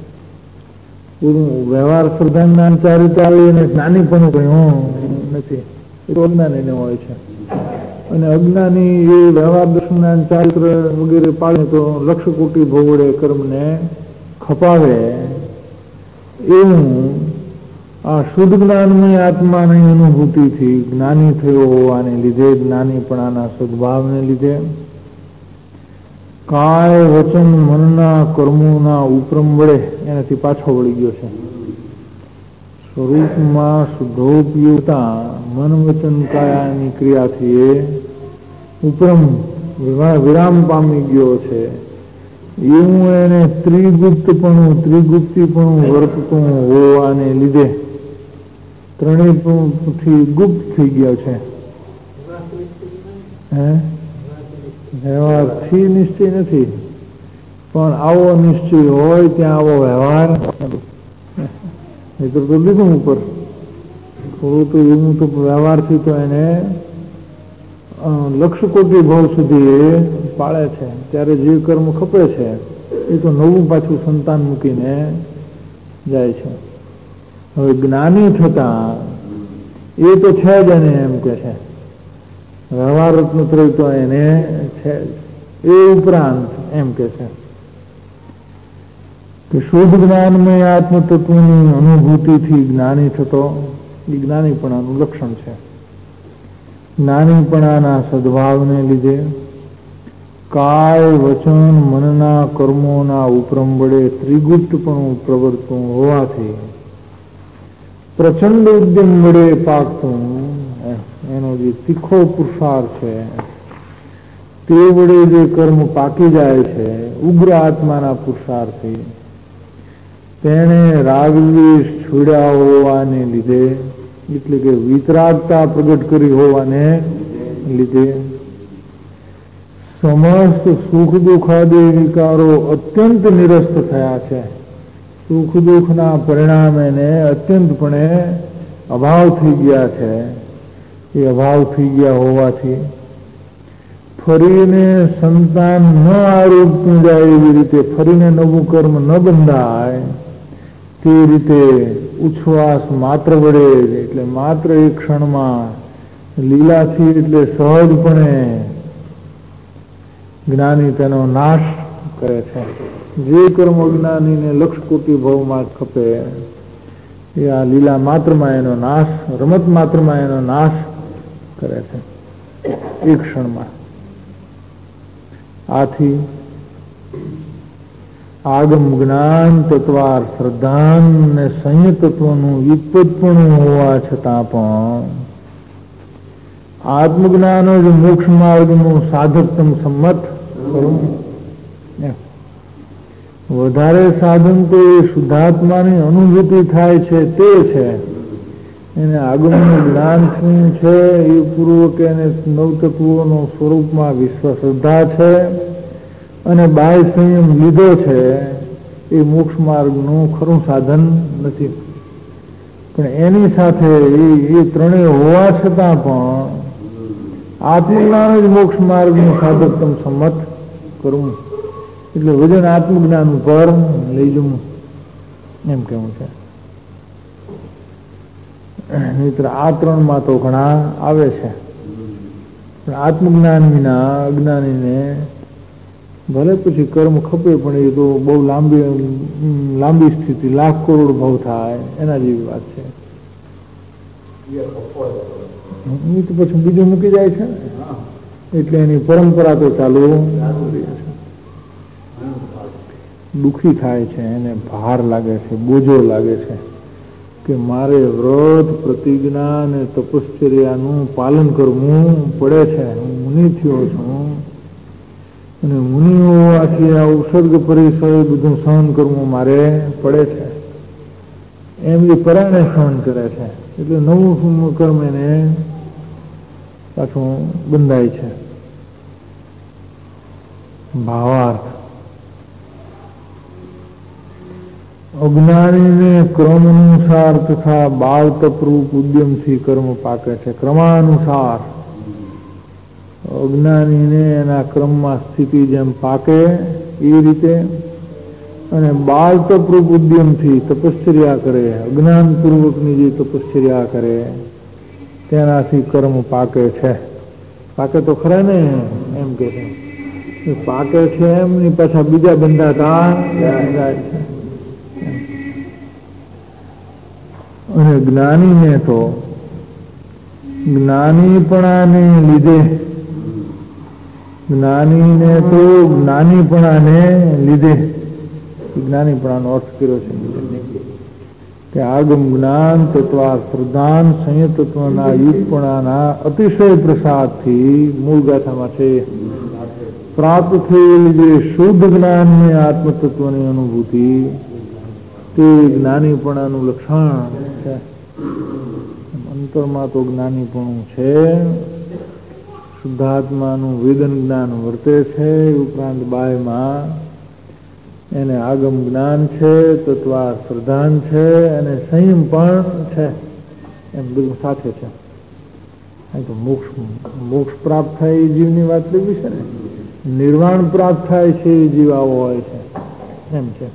વ્યવહાર શ્રદ્ધા જ્ઞાન ચારિત્ર આવે એને જ્ઞાનીપણું કહ્યું નથી, એ તો અજ્ઞાની હોય છે. અને અજ્ઞાની એ વ્યવહાર દર્શન જ્ઞાન ચારિત્ર વગેરે પાડે તો લક્ષ કોટી ભોગવડે કર્મને ખપાવે. એવું આ શુદ્ધ જ્ઞાનમય આત્માની અનુભૂતિથી જ્ઞાની થયો હોવાને લીધે, જ્ઞાનીપણાના સદભાવને લીધે કાય વચન મનના કર્મોના ઉપરમ વડે, એનાથી પાછો વળી ગયો છે. સ્વરૂપમાં શુદ્ધોપયોગતા મન વચન કાયાની ક્રિયાથી એ ઉપરમ વિરામ પામી ગયો છે. એવું એને ત્રિગુપ્તીપણું વર્તતું હોવાને લીધે ત્રણેયથી ગુપ્ત થઈ ગયો છે. વ્યવહારથી નિશ્ચય નથી, પણ આવો નિશ્ચય હોય ત્યાં આવો વ્યવહાર તો લીધું ઉપર થોડું તો એવું તો વ્યવહારથી તો એને લક્ષ કોટી ભાવ સુધી એ પાળે છે. ત્યારે જે કર્મ ખપે છે એ તો નવું પાછું સંતાન મૂકીને જાય છે. હવે જ્ઞાની થતા એ તો છે જ, એને એમ કે છે વ્યવહાર રત્નત્રય તો એને છે. એ ઉપરાંત એમ કે છે કે શુદ્ધ જ્ઞાનમય આત્મતત્વની અનુભૂતિથી જ્ઞાની થતો એ જ્ઞાનીપણાનું લક્ષણ છે. જ્ઞાનીપણાના સદભાવને લીધે કાય વચન મનના કર્મોના ઉપરમ વડે ત્રિગુપ્તપણું પ્રવર્તતું હોવાથી પ્રચંડ ઉદ્યમ વડે પાકતું એનો જે તીખો પુરુષાર્થ છે તે વડે જે કર્મ પાકી જાય છે, ઉગ્ર આત્માના પુરુષાર્થથી તેને રાગદ્વેષ છોડ્યા હોવાને લીધે, એટલે કે વિતરાગતા પ્રગટ કરી હોવાને લીધે સમસ્ત સુખ દુઃખાદી વિકારો અત્યંત નિરસ્ત થયા છે. સુખ દુઃખના પરિણામે અત્યંતપણે અભાવ થઈ ગયા છે. એ અભાવ થઈ ગયા હોવાથી ફરીને સંતાન ન આરોપતું જાય એવી રીતે, ફરીને નવું કર્મ ન બંધાય તે રીતે ઉચ્છ્વાસ માત્ર વડે, એટલે માત્ર એક ક્ષણમાં લીલાથી, એટલે સહજપણે જ્ઞાની તેનો નાશ કરે છે. જે કર્મ અજ્ઞાનીને લક્ષ કોટી ભાવમાં ખપે એ આ લીલા માત્રમાં એનો નાશ, રમત માત્રમાં એનો નાશ કરે છે એક ક્ષણમાં. આથી આગમ જ્ઞાન તત્વાર શ્રદ્ધાન ને સંયત તત્વનું યુગપતપણું હોવા છતાં પણ આત્મજ્ઞાન જ મોક્ષ માર્ગનું સાધકતમ સંમત કરું. વધારે સાધન તો એ શુદ્ધાત્માની અનુભૂતિ થાય છે તે છે. એને આગમનું જ્ઞાન શું છે એ પૂર્વક એને નવતત્વોનો સ્વરૂપમાં વિશ્વ શ્રદ્ધા છે અને બાહ્ય સંયમ લીધો છે. એ મોક્ષ માર્ગનું ખરું સાધન નથી. પણ એની સાથે એ ત્રણેય હોવા છતાં પણ આત્મજ્ઞાન જ મોક્ષ માર્ગનું સાધકતમ સંમત કરવું. એટલે વજન આત્મજ્ઞાન ઉપર લઈ જવું એમ કેવું છે. નહીતર આ ત્રણમાં તો ઘણા આવે છે. પણ આત્મજ્ઞાન વિના અજ્ઞાનીને ભલે પછી કર્મ ખપે પણ એ તો બહુ લાંબી સ્થિતિ લાખ કરોડ ભાવ થાય એના જેવી વાત છે. એ તો પછી બીજું મૂકી જાય છે ને એટલે એની પરંપરા તો ચાલુ રહે છે. દુઃખી થાય છે, એને ભાર લાગે છે, બોજો લાગે છે કે મારે વ્રત પ્રતિજ્ઞા અને તપશ્ચર્યાનું પાલન કરવું પડે છે. હું મુનિ થયો છું અને મુનિ હોવાથી આ ઉત્સર્ગ પરિસર બધું સહન કરવું મારે પડે છે એમ એ પરાણે સહન કરે છે. એટલે નવું કર્મ એને પાછું બંધાય છે. ભાવાર્થ અજ્ઞાનીને ક્રમ અનુસાર તથા બાળ તપરૂપ ઉદ્યમથી કર્મ પાકે છે. ક્રમાનુસાર અજ્ઞાનીને એના ક્રમમાં સ્થિતિ જેમ પાકે એ રીતે અને બાળ તપરૂપ ઉદ્યમથી તપશ્ચર્યા કરે, અજ્ઞાનપૂર્વકની જે તપશ્ચર્યા કરે તેનાથી કર્મ પાકે છે. પાકે તો ખરા ને એમ કે છે પાકે છે એમની પાછા બીજા બંધાતા જાય છે. અને જ્ઞાનીને તો જ્ઞાનીપણાને લીધે જ્ઞાનીપણાનો અર્થ કર્યો છે કે આગમ જ્ઞાન તત્વા શ્રદ્ધાન સંયતત્વના યુગપણાના અતિશય પ્રસાદથી મૂળ ગાથામાં છે પ્રાપ્ત થયેલી જે શુદ્ધ જ્ઞાનની આત્મતત્વની અનુભૂતિ તે જ્ઞાનીપણાનું લક્ષણ છે. અંતરમાં તો જ્ઞાનીપણું છે. શુદ્ધાત્માનું વેદન જ્ઞાન વર્તે છે. ઉપરાંત બાહ્યમાં એને આગમ જ્ઞાન છે, તત્વા શ્રદ્ધાન છે અને સંયમ પણ છે. એમ બધું સાથે છે. તો મોક્ષ પ્રાપ્ત થાય એ જીવની વાત લેવી છે ને. નિર્વાણ પ્રાપ્ત થાય છે એ જીવ આવો હોય છે એમ છે.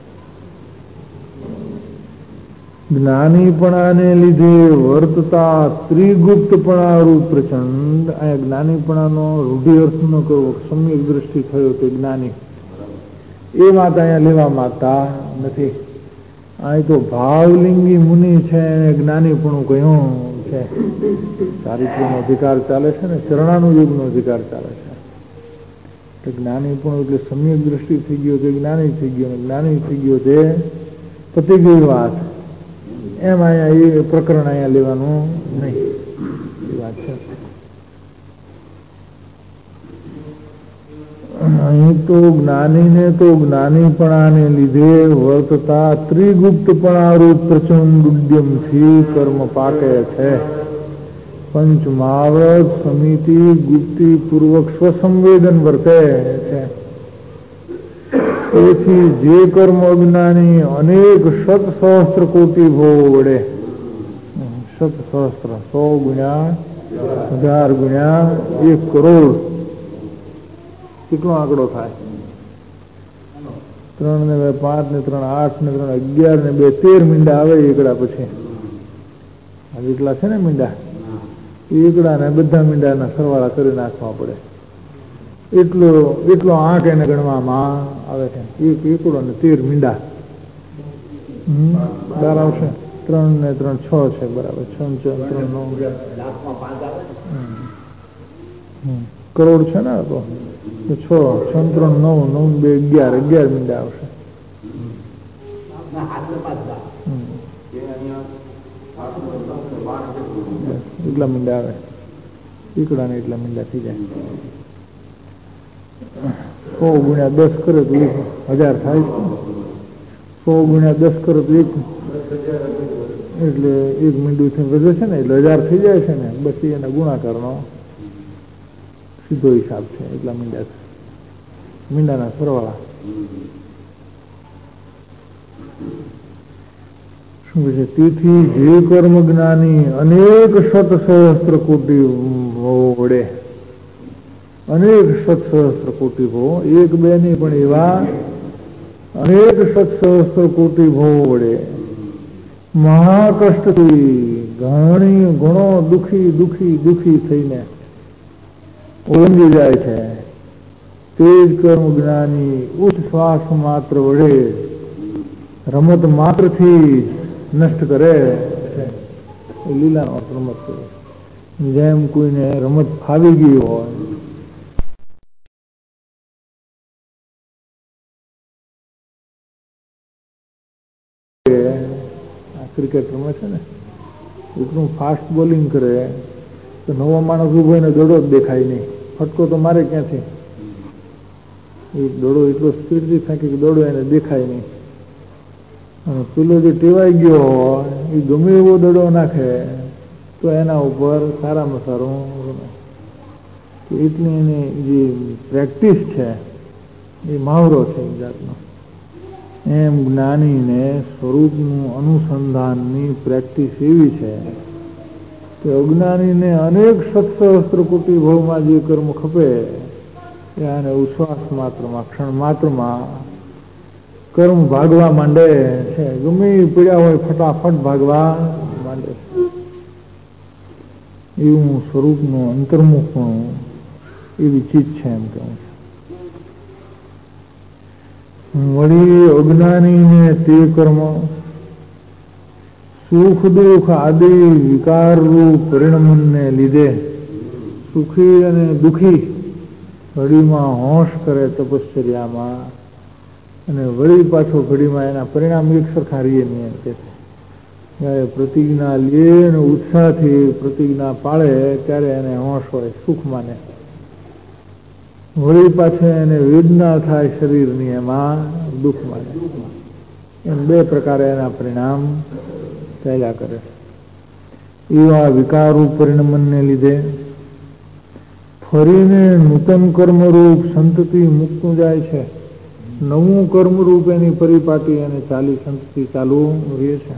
જ્ઞાનીપણાને લીધે વર્તતા ત્રિગુપ્તપણા રૂપ પ્રચંડ. અહીંયા જ્ઞાનીપણાનો રૂઢિ અર્થનો કેવો સમ્યક દ્રષ્ટિ થયો તે જ્ઞાની એ વાત અહીંયા લેવા માંગતા નથી. અહીં તો ભાવલિંગી મુનિ છે એને જ્ઞાનીપણું કહ્યું છે. ચારિત્રનો અધિકાર ચાલે છે ને ચરણાનુયોગનો અધિકાર ચાલે છે. જ્ઞાનીપણું એટલે સમ્યક દ્રષ્ટિ થઈ ગયો તે જ્ઞાની થઈ ગયો, જ્ઞાની થઈ ગયો તે પતી ગઈ વાત. એમ અહીંયા એ પ્રકરણ અહીંયા લેવાનું નહીં એ વાત છે. અહીં તો જ્ઞાનીને તો જ્ઞાનીપણાને લીધે વર્તતા ત્રિગુપ્તપણા રૂપ પ્રચંડ ઉદ્યમથી કર્મ પાકે છે. પંચમાવૃત સમિતિ ગુપ્તિ પૂર્વક સ્વસંવેદન વર્તે છે. તેથી જે કર્મ અજ્ઞાની અનેક શતસહસ્ત્ર કોટી ભોગ વડે, શતસહસ્ત્ર 100 ગુણ્યા 1000 ગુણ્યા 1 કરોડ કેટલો આંકડો થાય? 3 ને 2 5 ને 3 8 ને 3 11 ને 2 13 મીંડા આવે એકડા. પછી આ જેટલા છે ને મીંડા એકડા ને બધા મીંડાના સરવાળા કરી નાખવા પડે. એટલો આંક એને ગણવામાં આવે છે. એક એકડો ને 13 મીંડા બાર આવશે. 3 ને 3 6 છે બરાબર. 6 ને 3 9 કરોડ છે ને. તો 6 6 3 9 9 2 11 મીંડા આવશે. એટલા મીંડા આવે, એકડા ને એટલા મીંડા થઈ જાય. 100 ગુણ્યા 10 કરે તો 1000 થાય. 100 ગુણ્યા 10 કરે તો એટલે એક મીંડું વધે છે ને, એટલે 1000 થઈ જાય છે ને. બસ એના ગુણાકારનો સીધો હિસાબ છે. એટલા મીંડાના સરવાળા. શું કહે છે? તેથી જે કર્મ જ્ઞાની અનેક શત સહસ્ત્ર કોટી વડે, અનેક શત સહસ્ત્ર કોટી ભો, એક બે નહીં પણ એવા અનેક શત સહસ્ત્ર કોટી ભો વડે મહાકષ્ટથી ઘણો દુખી દુખી દુખી થઈને ઓળંગી જાય છે, તે જ કર્મ જ્ઞાની ઉચ્છ્વાસ માત્ર વડે રમત માત્રથી નષ્ટ કરે છે. લીલાનો રમત કરે. જેમ કોઈને રમત ફાવી ગઈ હોય, ક્રિકેટ રમે છે ને, એટલું ફાસ્ટ બોલિંગ કરે તો નવો માણસ ઉભો એને દડો જ દેખાય નહીં. ફટકો તો મારે ક્યાંથી? એ દડો એટલો સ્પીડથી ફેંકે કે દડો એને દેખાય નહીં. અને પેલો જે ટેવાઈ ગયો હોય એ ગમે એવો દડો નાખે તો એના ઉપર સારામાં સારું રમે. એટલી એની જે પ્રેક્ટિસ છે એ મહાવરો છે એક જાતનો. એમ જ્ઞાનીને સ્વરૂપનું અનુસંધાનની પ્રેક્ટિસ એવી છે કે અજ્ઞાનીને અનેક સહસ્ત્ર કોટી ભાવમાં જે કર્મ ખપે એ આને ઉચ્છ્વાસ માત્રમાં, ક્ષણ માત્રમાં કર્મ ભાગવા માંડે છે. ગમે પીડ્યા હોય ફટાફટ ભાગવા માંડે છે. એવું સ્વરૂપનું અંતર્મુખપણું એવી ચીજ છે એમ કહું છું. વળી અજ્ઞાનીને તે કર્મ સુખ દુઃખ આદિ વિકારરૂપ પરિણમને લીધે સુખી અને દુઃખી ઘડીમાં હોશ કરે તપશ્ચર્યામાં, અને વળી પાછો ઘડીમાં એના પરિણામ એક સરખા રહીએ નહીં. જ્યારે પ્રતિજ્ઞા લે અને ઉત્સાહથી પ્રતિજ્ઞા પાળે ત્યારે એને હોશ હોય, સુખ માને. વળી પાછે એને વેદના થાય શરીરની, એમાં દુઃખ માને. એમ બે પ્રકારે એના પરિણામ ચાલ્યા કરે. એવા વિકારરૂપ પરિણમને લીધે ફરીને નૂતન કર્મરૂપ સંતતિ મુક્તું જાય છે. નવું કર્મરૂપ એની પરિપાટી અને ચાલી સંતતિ ચાલુ રહે છે.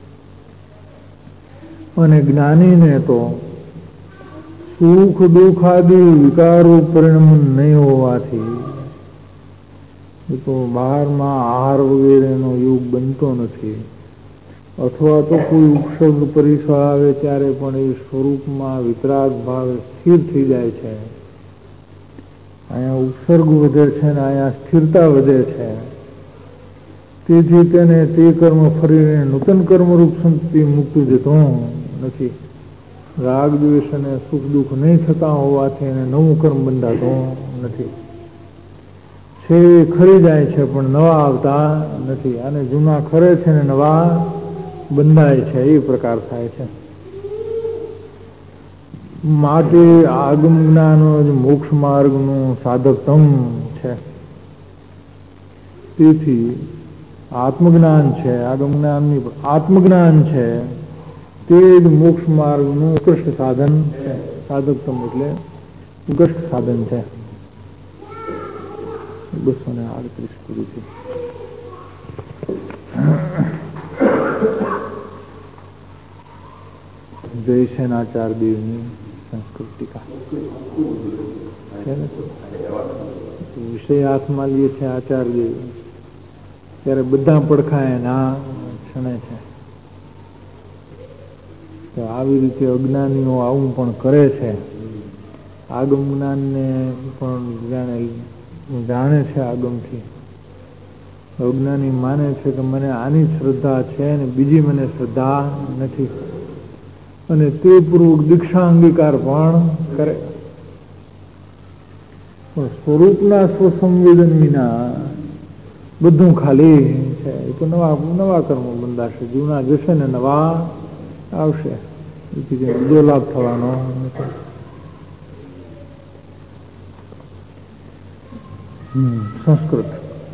અને જ્ઞાનીને તો સુખ દુઃખ આદિ વિકારરૂપ પરિણામ નહીં હોવાથી એ તો બહારમાં આહાર વગેરેનો યોગ બનતો નથી, અથવા તો કોઈ ઉપસર્ગ પરિસર આવે ત્યારે પણ એ સ્વરૂપમાં વિતરાગ ભાવે સ્થિર થઈ જાય છે. અહીંયા ઉપસર્ગ વધે છે ને અહીંયા સ્થિરતા વધે છે. તેથી તેને તે કર્મ ફરીને નૂતન કર્મરૂપ સંતતિ મુક્તિ જતો નથી. રાગ દ્વેષ અને સુખ દુઃખ નહીં થતા હોવાથી એને નવું કર્મ બંધાતું નથી. છે ખરી જાય છે પણ નવા આવતા નથી. અને જૂના ખરે છે ને નવા બંધાય છે, એ પ્રકાર થાય છે. માટે આગમ જ્ઞાન જ મોક્ષ માર્ગનું સાધકતમ છે. તેથી આત્મજ્ઞાન છે, આગમ જ્ઞાનની આત્મજ્ઞાન છે, તે જ મોક્ષ માર્ગનું ઉત્કૃષ્ટ સાધન છે. સાધકતમ એટલે ઉત્કૃષ્ટ સાધન છે. 238 પૂરી છે. જયસેનાચાર્ય દેવની સંસ્કૃતિકા છે ને, વિષય હાથમાં લે છે આચાર્ય દેવ ત્યારે બધા પડખા એના ક્ષણે છે. તો આવી રીતે અજ્ઞાનીઓ આવું પણ કરે છે. આગમ જ્ઞાનને પણ જાણે છે આગમથી. અજ્ઞાની માને છે કે મને આની શ્રદ્ધા છે ને બીજી મને શ્રદ્ધા નથી, અને તે પૂર્વક દીક્ષા અંગીકાર પણ કરે. પણ સ્વરૂપના સ્વસંવેદન વિના બધું ખાલી છે. એ તો નવા કર્મો બંધાશે, જૂના જશે ને નવા આવશે. બીજો લાભ થવાનો નથી. સંસ્કૃત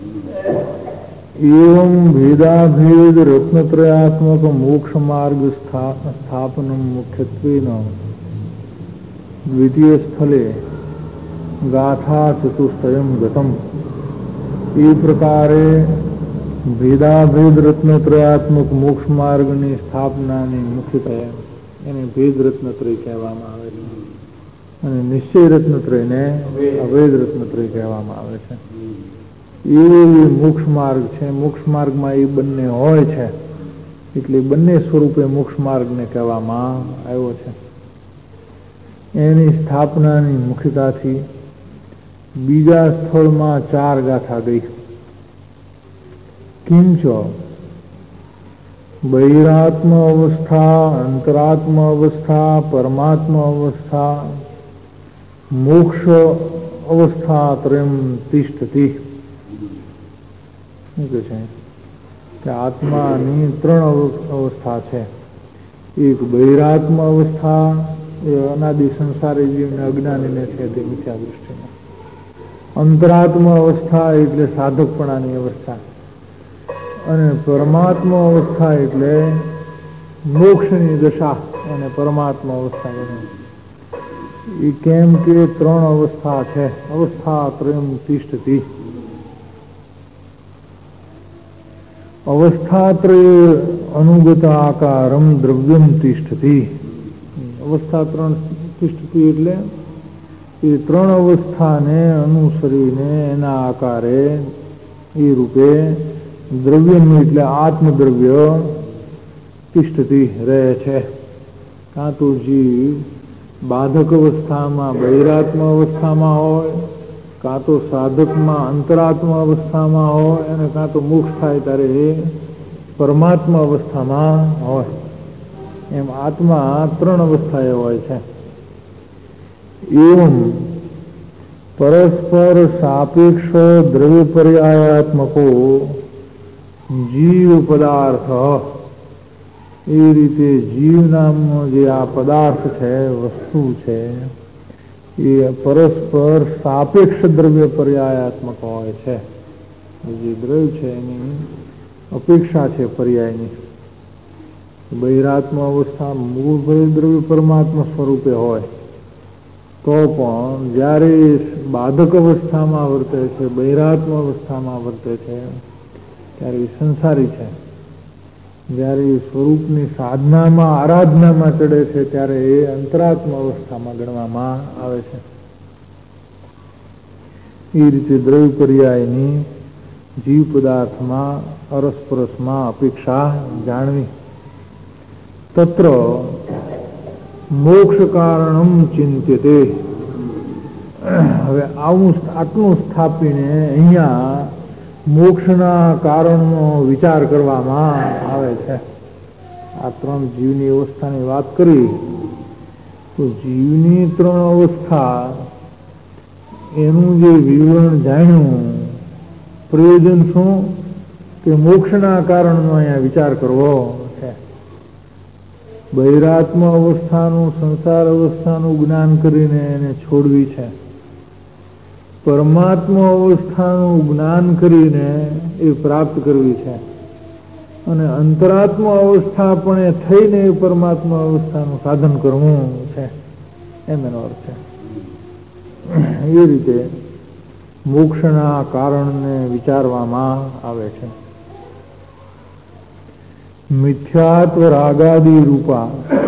एवं भेदाभेद रत्नत्रयात्मक मोक्ष मार्ग स्थापनम मुख्यत्वेन द्वितीय स्थले गाथा चतुष्टयम गतम. એ પ્રકારે ભેદાભેદ રત્નત્રયાત્મક મોક્ષ માર્ગની સ્થાપનાની મુખ્યત્વે એને ભેદ રત્નત્રય કહેવામાં આવે છે અને નિશ્ચય રત્નત્રયને અભેદ રત્નત્રય કહેવામાં આવે છે. એવો મોક્ષ માર્ગ છે. મોક્ષ માર્ગમાં એ બંને હોય છે એટલે બંને સ્વરૂપે મોક્ષ માર્ગને કહેવામાં આવ્યો છે. એની સ્થાપનાની મુખ્યતાથી બીજા સ્થળમાં 4 ગાથા ગઈ. કિંચ બહિરાત્મ અવસ્થા, અંતરાત્મ અવસ્થા, પરમાત્મ અવસ્થા, મોક્ષ અવસ્થા ત્રયમ તિષ્ઠતિ. શું કહે છે કે આત્માની 3 અવસ્થા છે. એક બહિરાત્મ અવસ્થા, એ અનાદિ સંસારી જીવને અજ્ઞાનીને છે તે મિથ્યા દૃષ્ટિમાં. અંતરાત્મ અવસ્થા એટલે સાધકપણાની અવસ્થા, અને પરમાત્મા અવસ્થા એટલે મોક્ષની દશા અને પરમાત્મા અવસ્થા બને. એ કેમ કે 3 અવસ્થા છે. અવસ્થા ત્રયમ તિષ્ઠતિ. અવસ્થાત્રય અનુગત આકારમ દ્રવ્યમ તિષ્ઠતિ. અવસ્થા 3 તિષ્ઠતિ એટલે એ 3 અવસ્થાને અનુસરીને એના આકારે એ રૂપે દ્રવ્યનું એટલે આત્મદ્રવ્ય તિષ્ઠતિ રહે છે. કાં તો જીવ બાધક અવસ્થામાં બહિરાત્મ અવસ્થામાં હોય, કાં તો સાધકમાં અંતરાત્મા અવસ્થામાં હોય, અને કાં તો મોક્ષ થાય ત્યારે એ પરમાત્મા અવસ્થામાં હોય. એમ આત્મા 3 અવસ્થાએ હોય છે. એવમ પરસ્પર સાપેક્ષ દ્રવ્ય પર્યાયાત્મકો જીવ પદાર્થ. એ રીતે જીવ નામનો જે આ પદાર્થ છે, વસ્તુ છે, એ પરસ્પર સાપેક્ષ દ્રવ્ય પર્યાયાત્મક હોય છે. જે દ્રવ્ય છે એની અપેક્ષા છે પર્યાયની. બહિરાત્મ અવસ્થા મૂળ દ્રવ્ય પરમાત્મા સ્વરૂપે હોય તો પણ જ્યારે બાધક અવસ્થામાં વર્તે છે, બહિરાત્મ અવસ્થામાં વર્તે છે, ત્યારે એ સંસારી છે. જ્યારે એ સ્વરૂપની સાધનામાં આરાધનામાં ચડે છે ત્યારે એ અંતરાત્મ અવસ્થામાં ગણવામાં આવે છે. એ રીતે દ્રવ્ય પર્યાયની જીવ પદાર્થમાં અરસપરસમાં અપેક્ષા જાણવી. તત્ર મોક્ષ કારણમ ચિંત્યતે. હવે આટલું સ્થાપીને અહીંયા મોક્ષના કારણનો વિચાર કરવામાં આવે છે. આ 3 જીવની અવસ્થાની વાત કરી તો જીવની 3 અવસ્થા એનું જે વિવરણ જાણ્યું, પ્રયોજન શું કે મોક્ષના કારણનો અહીંયા વિચાર કરવો છે. બહિરાત્મ અવસ્થાનું, સંસાર અવસ્થાનું જ્ઞાન કરીને એને છોડવી છે. પરમાત્મા અવસ્થાનું જ્ઞાન કરીને એ પ્રાપ્ત કરવી છે. અને અંતરાત્મા અવસ્થા પણ એ થઈને એ પરમાત્મા અવસ્થાનું સાધન કરવું છે. એમ એનો અર્થ છે. એ રીતે મોક્ષના કારણને વિચારવામાં આવે છે. મિથ્યાત્વ રાગાદી રૂપા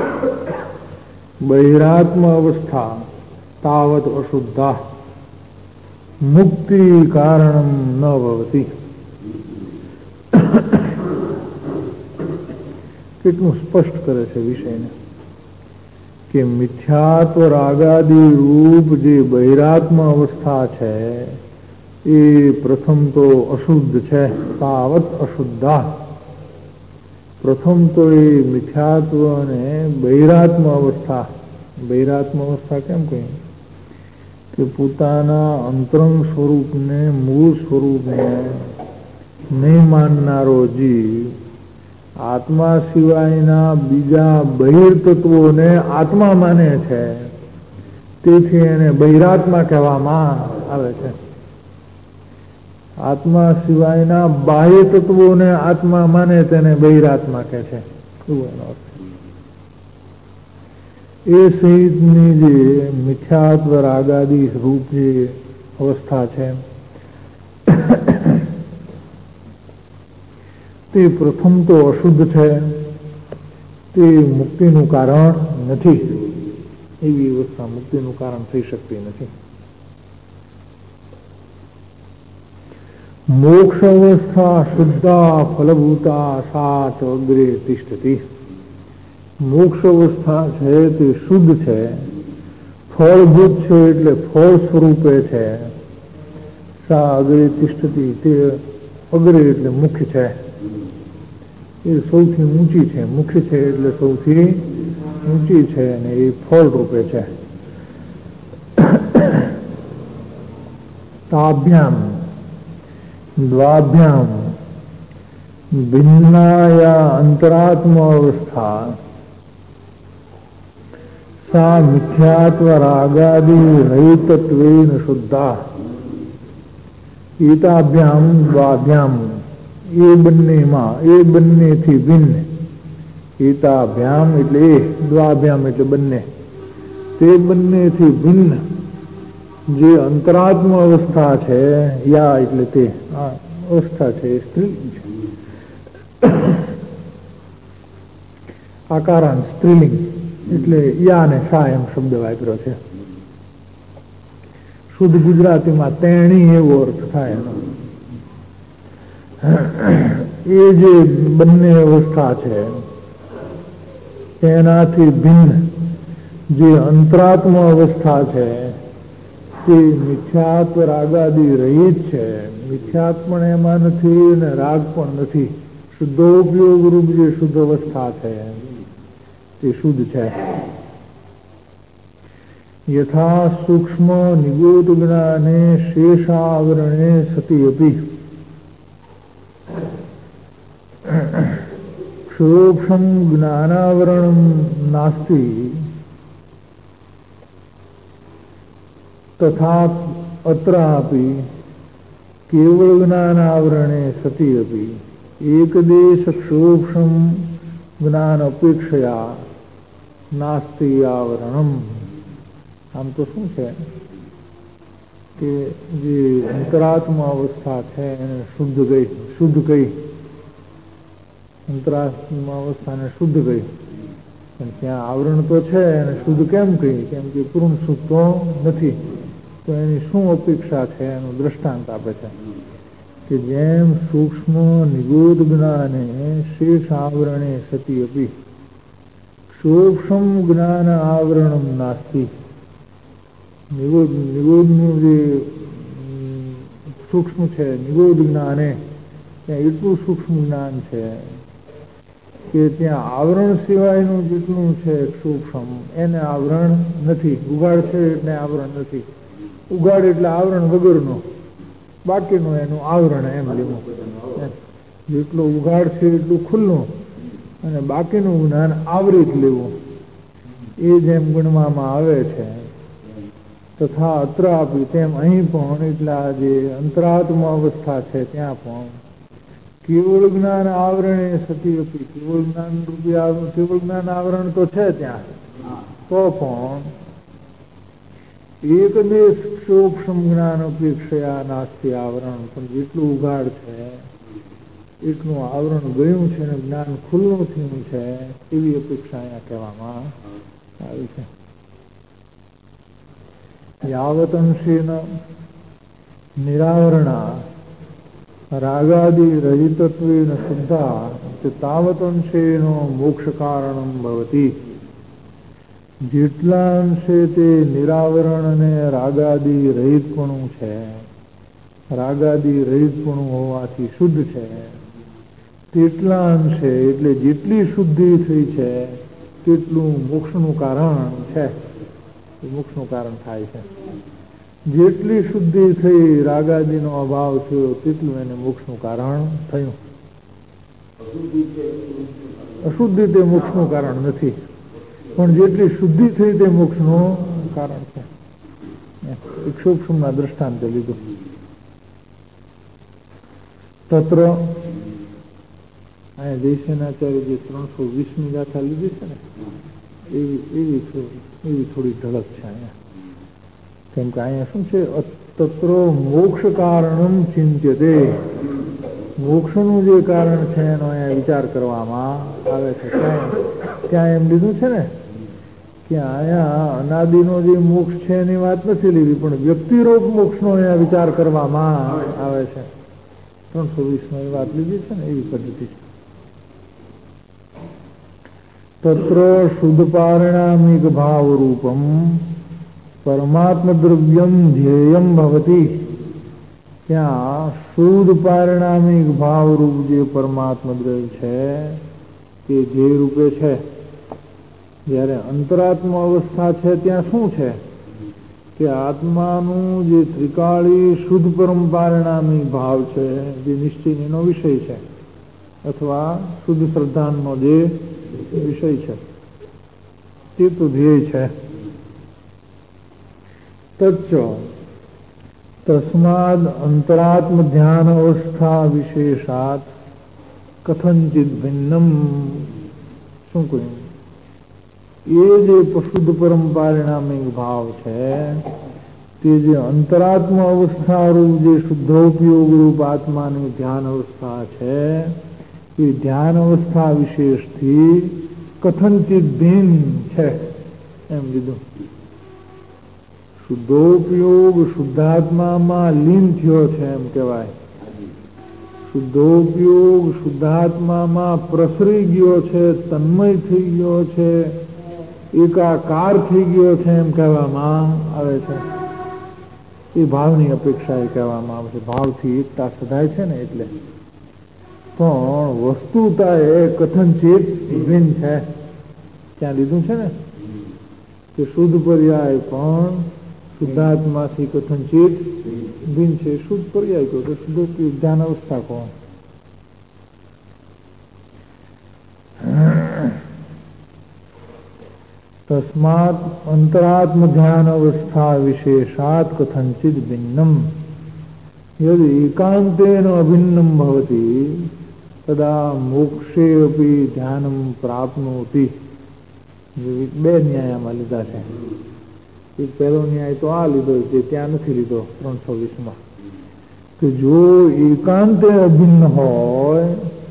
બહિરાત્મ અવસ્થા તાવત અશુદ્ધા મુક્તિ કારણમ ન ભવતી. કેટલું સ્પષ્ટ કરે છે વિષયને કે મિથ્યાત્વ રાગાદી રૂપ જે બહિરાત્મ અવસ્થા છે એ પ્રથમ તો અશુદ્ધ છે. તાવત અશુદ્ધા. પ્રથમ તો એ મિથ્યાત્વ અને બહિરાત્મ અવસ્થા. બહિરાત્મ અવસ્થા કેમ કહી કે પોતાના અંતરંગ સ્વરૂપને, મૂળ સ્વરૂપને નહીં માનનારો જીવ આત્મા સિવાયના બીજા બહિર તત્વોને આત્મા માને છે, તેથી એને બહિરાત્મા કહેવામાં આવે છે. આત્મા સિવાયના બાહ્ય તત્વોને આત્મા માને તેને બહિરાત્મા કહે છે. એ સહિતની જે મિથ્યાત્વ રાગાદી રૂપ જે અવસ્થા છે તે પ્રથમ તો અશુદ્ધ છે, તે મુક્તિનું કારણ નથી. એવી અવસ્થા મુક્તિનું કારણ થઈ શકતી નથી. મોક્ષ અવસ્થા શુદ્ધા ફલભૂતા સાચ અગ્રે તિષ્ઠતિ. મોક્ષ અવસ્થા છે તે શુદ્ધ છે, ફળભૂત છે એટલે ફળ સ્વરૂપે છે. સા અગ્રે તિષ્ઠતિ, તે અગ્રે એટલે મુખ્ય છે, એ સૌથી ઊંચી છે. મુખ્ય છે એટલે સૌથી ઊંચી છે અને એ ફળ રૂપે છે. તાભ્યામ દ્વાભ્યામ ભિન્નાયા અંતરાત્મ અવસ્થા સા મિથ્યાત્વ રાગાદિ રહિતત્વેન શુદ્ધા. એતાભ્યામ દ્વાભ્યામ, એ બંનેમાં, એ બંનેથી ભિન્ન. એતાભ્યામ એટલે એ, દ્વાભ્યામ એટલે બંને, તે બંનેથી ભિન્ન જે અંતરાત્મ અવસ્થા છે, યા એટલે તે અવસ્થા છે, એ સ્ત્રીલિંગ છે. આકારાંત સ્ત્રીલિંગ એટલે યા ને શા એમ શબ્દ વાપર્યો છે. શુદ્ધ ગુજરાતીમાં તેણી એવો અર્થ થાય એનો. એ જે બંને અવસ્થા છે તેનાથી ભિન્ન જે અંતરાત્મ અવસ્થા છે તે મિથ્યાત્વ રાગાદી રહિત છે. મિથ્યાત્વ પણ એમાં નથી અને રાગ પણ નથી. શુદ્ધોપયોગ રૂપ જે શુદ્ધ અવસ્થા છે તે શુદ્ધ છે. યથા સૂક્ષ્મ નિગોત જ્ઞાને શેષાવરણે સતી અપી ક્ષોક્ષમ જ્ઞાનાવરણ નાસ્તિ તથા અત્રાપી કેવળ જ્ઞાનાવરણે સતી અપી એકદેશ ક્ષોક્ષમ જ્ઞાન અપેક્ષયા નાસ્તિ આવરણમ. આમ તો શું છે કે જે અંતરાત્મા અવસ્થા છે એને શુદ્ધ કહી અંતરાત્મા અવસ્થાને શુદ્ધ કહી, પણ ત્યાં આવરણ તો છે એને શુદ્ધ કેમ કહી? કેમ કે પૂર્ણ શુદ્ધ તો નથી. તો એની શું અપેક્ષા છે એનું દ્રષ્ટાંત આપે છે કે જેમ સૂક્ષ્મ નિગોદ જ્ઞાને શેષ આવરણે સતી અપી સૂક્ષ્મ જ્ઞાન આવરણમ નાસ્તિ. નિગોદનું જે સૂક્ષ્મ છે, નિગોદ જ્ઞાને ત્યાં એટલું સૂક્ષ્મ જ્ઞાન છે કે ત્યાં આવરણ સિવાયનું જેટલું છે સૂક્ષ્મ એને આવરણ નથી. ઉઘાડ છે એટલે આવરણ નથી. ઉઘાડ એટલે આવરણ વગરનો, બાકીનું એનું આવરણ એમ લેવું. જેટલો ઉઘાડ છે એટલું ખુલ્લું અને બાકીનું જ્ઞાન આવરિત લેવું, એ જેમ ગણવામાં આવે છે. તથા અત્ર આપી તેમ અહીં પણ એટલા જે અંતરાત્મ અવસ્થા છે ત્યાં પણ કેવળ જ્ઞાન આવરણે સતી અપી કેવળ જ્ઞાન રૂપી કેવળ જ્ઞાન આવરણ તો છે ત્યાં, તો પણ એક દેશ સૂક્ષ્મ જ્ઞાન અપેક્ષયા નાસ્તિ આવરણ. પણ જેટલું ઉઘાડ છે એટલું આવરણ ગયું છે ને જ્ઞાન ખુલ્લું થયું છે એવી અપેક્ષા અહીંયા કહેવામાં આવી છે. યાવતંશેન નિરાવરણા રાગાદિ રહિતત્વેન શુદ્ધા તાવતંશેનો મોક્ષ કારણમ ભવતી. જેટલા અંશે તે નિરાવરણ અને રાગાદિ રહિતપણું છે, રાગાદિ રહિતપણું હોવાથી શુદ્ધ છે, તેટલા અંશે એટલે જેટલી શુદ્ધિ થઈ છે તેટલું મોક્ષનું કારણ છે, મોક્ષનું કારણ થાય છે. જેટલી શુદ્ધિ થઈ રાગાદિનો અભાવ થયો તેટલું એને મોક્ષનું કારણ થયું. અશુદ્ધિ તે મોક્ષનું કારણ નથી, પણ જેટલી શુદ્ધિ થઈ તે મોક્ષનું કારણ છે. એક સૂક્ષ્મના દ્રષ્ટાંતે લીધું. તત્ર અહીંયા જયસેનાચાર્ય જે 320મી ગાથા લીધી છે ને એવી થોડી ઝલક છે અહીંયા. કેમ કે અહીંયા શું છે, તત્ર મોક્ષ કારણમ ચિંત્યતે, મોક્ષનું જે કારણ છે એનો અહીંયા વિચાર કરવામાં આવે છે. ત્યાં એમ લીધું છે ને કે અહીંયા અનાદિનો જે મોક્ષ છે એની વાત નથી લીધી, પણ વ્યક્તિરૂપ મોક્ષનો અહીંયા વિચાર કરવામાં આવે છે. 320માં એ વાત લીધી છે ને એવી પદ્ધતિ છે. તત્ર શુદ્ધ પારિણામિક ભાવ રૂપમ પરમાત્મ દ્રવ્યમ ધ્યેયમ ભવતી, ત્યાં શુદ્ધ પારિણામિક ભાવરૂપ જે પરમાત્મ દ્રવ્ય છે તે ધ્યેય રૂપે છે. જ્યારે અંતરાત્મ અવસ્થા છે ત્યાં શું છે કે આત્માનું જે ત્રિકાળી શુદ્ધ પરમ પારિણામિક ભાવ છે, જે નિશ્ચયનો વિષય છે અથવા શુદ્ધ શ્રદ્ધાનો જે વિષય છે તે તો ધ્યેય છે. તચ્ચ તસ્માદ અંતરાત્મ ધ્યાન અવસ્થા વિશેષાત કથંચિત ભિન્નમ. શું કહ્યું? એ જે શુદ્ધ પરમ પારિણામિક ભાવ છે તે જે અંતરાત્મ અવસ્થા રૂપ જે શુદ્ધોપયોગ રૂપ આત્માની ધ્યાન અવસ્થા છે એ ધ્યાન અવસ્થા વિશેષથી કથંચિત ભિન્ન છે એમ લીધું. શુદ્ધોપયોગ શુદ્ધાત્મામાં લીન થયો છે એમ કહેવાય. શુદ્ધોપયોગ શુદ્ધાત્મામાં પ્રસરી ગયો છે, તન્મય થઈ ગયો છે, એકાકાર થઈ ગયો છે એમ કહેવામાં આવે છે. એ ભાવની અપેક્ષા એ કહેવામાં આવે છે. ભાવથી એકતા સધાય છે ને એટલે. પણ વસ્તુતા એ કથનચિત ભિન્ન છે. ત્યાં લીધું છે ને કે શુદ્ધ પર્યાય પણ શુદ્ધાત્માથી કથનચિત ભિન્ન છે. શુદ્ધ પર્યાય કહો તો શુદ્ધોપયોગ ધ્યાન અવસ્થા કહો. तस्मात् अंतरात्म ध्यान अवस्था विशेषात् कथंचित भिन्नम यदि एकांतेन अभिन्नम भवति तदा मोक्षे अपि ध्यानम प्राप्नोति. બે ન્યાયમાં લીધા છે. એક પહેલો ન્યાય તો આ લીધો છે, ત્યાં નથી લીધો 320માં, કે જો એકાંતે અભિન્ન હોય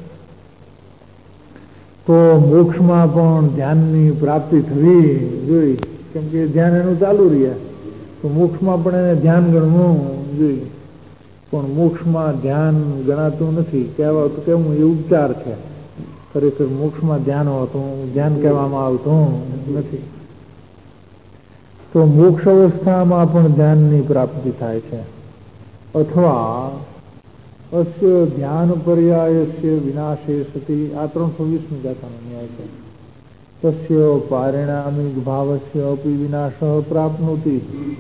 તો મોક્ષમાં પણ ધ્યાનની પ્રાપ્તિ થવી જોઈએ. કેમ કે ધ્યાન એનું ચાલુ રહે તો મોક્ષમાં પણ એને ધ્યાન ગણવું જોઈએ. પણ મોક્ષમાં ધ્યાન ગણાતું નથી. કહેવા તો કેવું એ ઉપચાર છે, ખરેખર મોક્ષમાં ધ્યાન હોતું ધ્યાન કહેવામાં આવતું નથી. તો મોક્ષ અવસ્થામાં પણ ધ્યાનની પ્રાપ્તિ થાય છે. અથવા અસ્ય ધ્યાન પર્યાયસ્ય વિનાશે સતી, આ 320મી ગાથાનો ન્યાય છે. તસ્ય પારિણામિક ભાવસ્ય અપી વિનાશ પ્રાપ્નોતિ.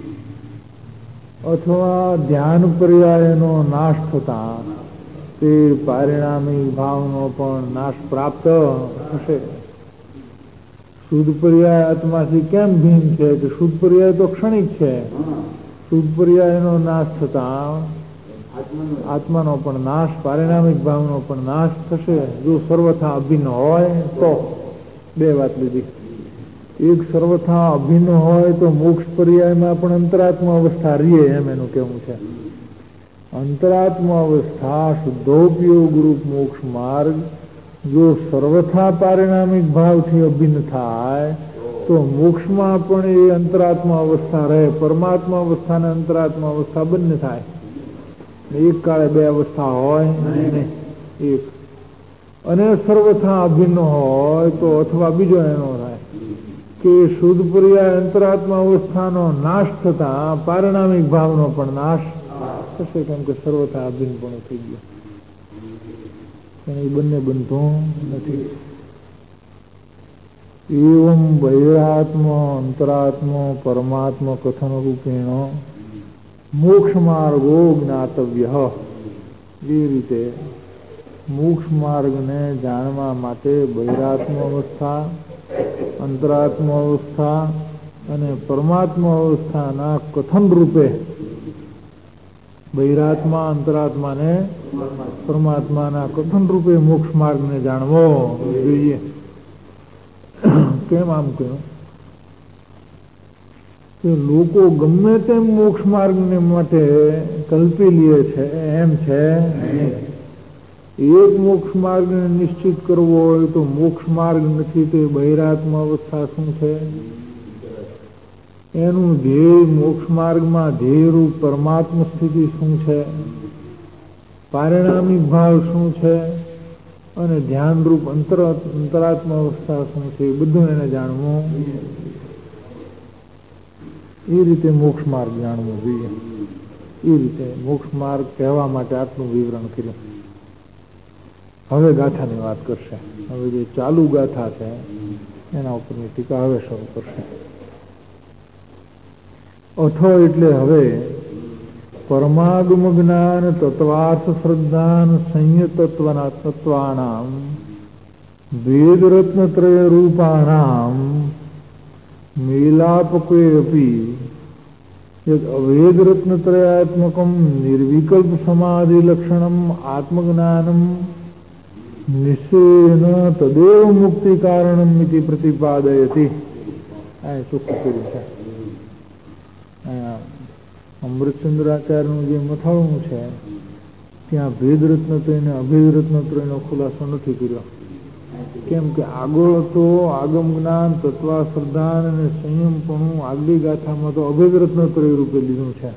અથવા ધ્યાન પર્યાયનો નાશ થતા તે પારિણામિક ભાવનો પણ નાશ પ્રાપ્ત થશે. શુદ્ધ પર્યાય આત્માથી કેમ ભિન્ન છે કે શુદ્ધ પર્યાય તો ક્ષણિક છે. શુદ્ધ પર્યાયનો નાશ થતા આત્માનો પણ નાશ, પારિણામિક ભાવનો પણ નાશ થશે. જો સર્વથા અભિન્ન હોય તો. બે વાત લીધી. એક સર્વથા અભિન્ન હોય તો મોક્ષ પર્યાયમાં પણ અંતરાત્મા અવસ્થા રહીએ એમ એનું કહેવું છે. અંતરાત્મા અવસ્થા શુદ્ધોપયોગ રૂપ મોક્ષ માર્ગ જો સર્વથા પારિણામિક ભાવથી અભિન્ન થાય તો મોક્ષમાં પણ એ અંતરાત્મા અવસ્થા રહે. પરમાત્મા અવસ્થા અને અંતરાત્મા અવસ્થા બંને થાય. એક કાળે બે અવસ્થા હોય નહીં એક. અને સર્વથા અભિન્ન હોય તો અથવા બીજો એનો થાય કે શુદ્ધ પર્યાય અંતરાત્મા અવસ્થાનો નાશ થતા પારિણામિક ભાવનો પણ નાશ થશે. કેમ કે સર્વથા અભિન્ન પણ થઈ ગયો. પણ એ બંને બનતું નથી. એવમ બહિરાત્મ અંતરાત્મ પરમાત્મ કથન રૂપેણ મોક્ષ માર્ગો જ્ઞાતવ્ય. એ રીતે મોક્ષ માર્ગને જાણવા માટે બહિરાત્મ અવસ્થા, અંતરાત્મ અવસ્થા અને પરમાત્મા અવસ્થાના કથન રૂપે બહિરાત્મા, અંતરાત્મા ને પરમાત્માના કથન રૂપે મોક્ષ માર્ગને જાણવો જોઈએ. કેમ આમ કહ્યું કે લોકો ગમે તેમ મોક્ષ માર્ગને માટે કલ્પી લે છે એમ છે. એક મોક્ષ માર્ગને નિશ્ચિત કરવો હોય તો મોક્ષ માર્ગ નથી તે બહિરાત્મ અવસ્થા શું છે, એનું ધ્યેય મોક્ષ માર્ગમાં ધ્યેયરૂપ પરમાત્મ સ્થિતિ શું છે, પારિણામિક ભાવ શું છે અને ધ્યાનરૂપ અંતરાત્મ અવસ્થા શું છે, એ બધું એને જાણવું. એ રીતે મોક્ષ માર્ગ જાણવો જોઈએ. એ રીતે મોક્ષ માર્ગ કહેવા માટે આટલું વિવરણ કર્યું. હવે ગાથાની વાત કરશે. હવે જે ચાલુ ગાથા છે એના ઉપરની ટીકા હવે શરૂ કરશે. અથ એટલે હવે પરમાગમ જ્ઞાન તત્વાર્થ શ્રદ્ધાન સંયતત્વના તત્વાનામ વેદરત્નત્રય રૂપાણામ મેલાપકે અપી યદ અવેદરત્નત્રયાત્મકમ નિર્વિકલ્પ સમાધિ લક્ષણમ આત્મજ્ઞાનમ નિશ્ચયેન તદેવ મુક્તિ કારણમ ઇતિ પ્રતિપાદયતિ. આ ચોખ્ખું કર્યું છે. અમૃતચંદ્રાચાર્યનું જે મથાળું છે ત્યાં ભેદરત્નત્રય અભેદરત્નત્રયનો ખુલાસો નથી કર્યો. કેમ કે આગળ તો આગમ જ્ઞાન, તત્વા શ્રદ્ધાન અને સંયમપણું આગલી ગાથામાં તો અભેદરત્નત્રય રૂપે લીધું છે.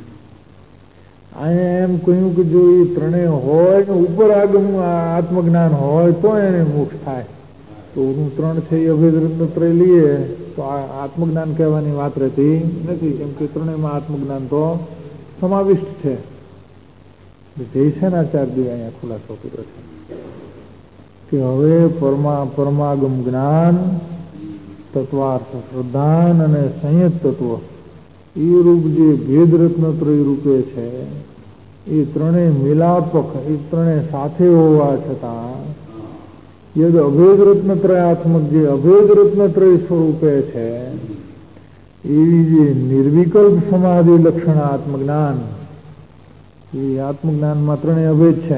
અહીંયા એમ કહ્યું કે જો એ ત્રણેય હોય ને ઉપર આગમ આત્મજ્ઞાન હોય તો એને મોક્ષ થાય. તો હું ત્રણ છે એ અભેદરત્નત્રય લઈએ તો આત્મજ્ઞાન કહેવાની વાત રહેતી નથી. કેમ કે ત્રણેયમાં આત્મજ્ઞાન તો સમાવિષ્ટ છે. જયસેનાચાર્ય અહીંયા ખુલાસો કર્યો છે કે હવે પરમાગમ જ્ઞાન, તત્વાર્થ શ્રદ્ધાન અને સંયત તત્વ એ રૂપ જે ભેદરત્નત્રય રૂપે છે એ ત્રણેય મિલાપક, એ ત્રણેય સાથે હોવા છતાં યદ અભેદરત્નત્રયાત્મક જે અભેદરત્નત્રય સ્વરૂપે છે એવી જે નિર્વિકલ્પ સમાધિ લક્ષણ આત્મજ્ઞાન, એ આત્મજ્ઞાનમાં ત્રણેય અભેદ છે,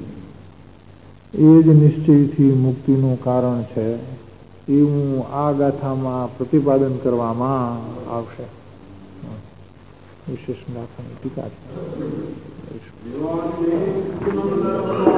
એ જ નિશ્ચયથી મુક્તિનું કારણ છે એવું આ ગાથામાં પ્રતિપાદન કરવામાં આવશે. વિશેષ ગાથાની ટીકા છે.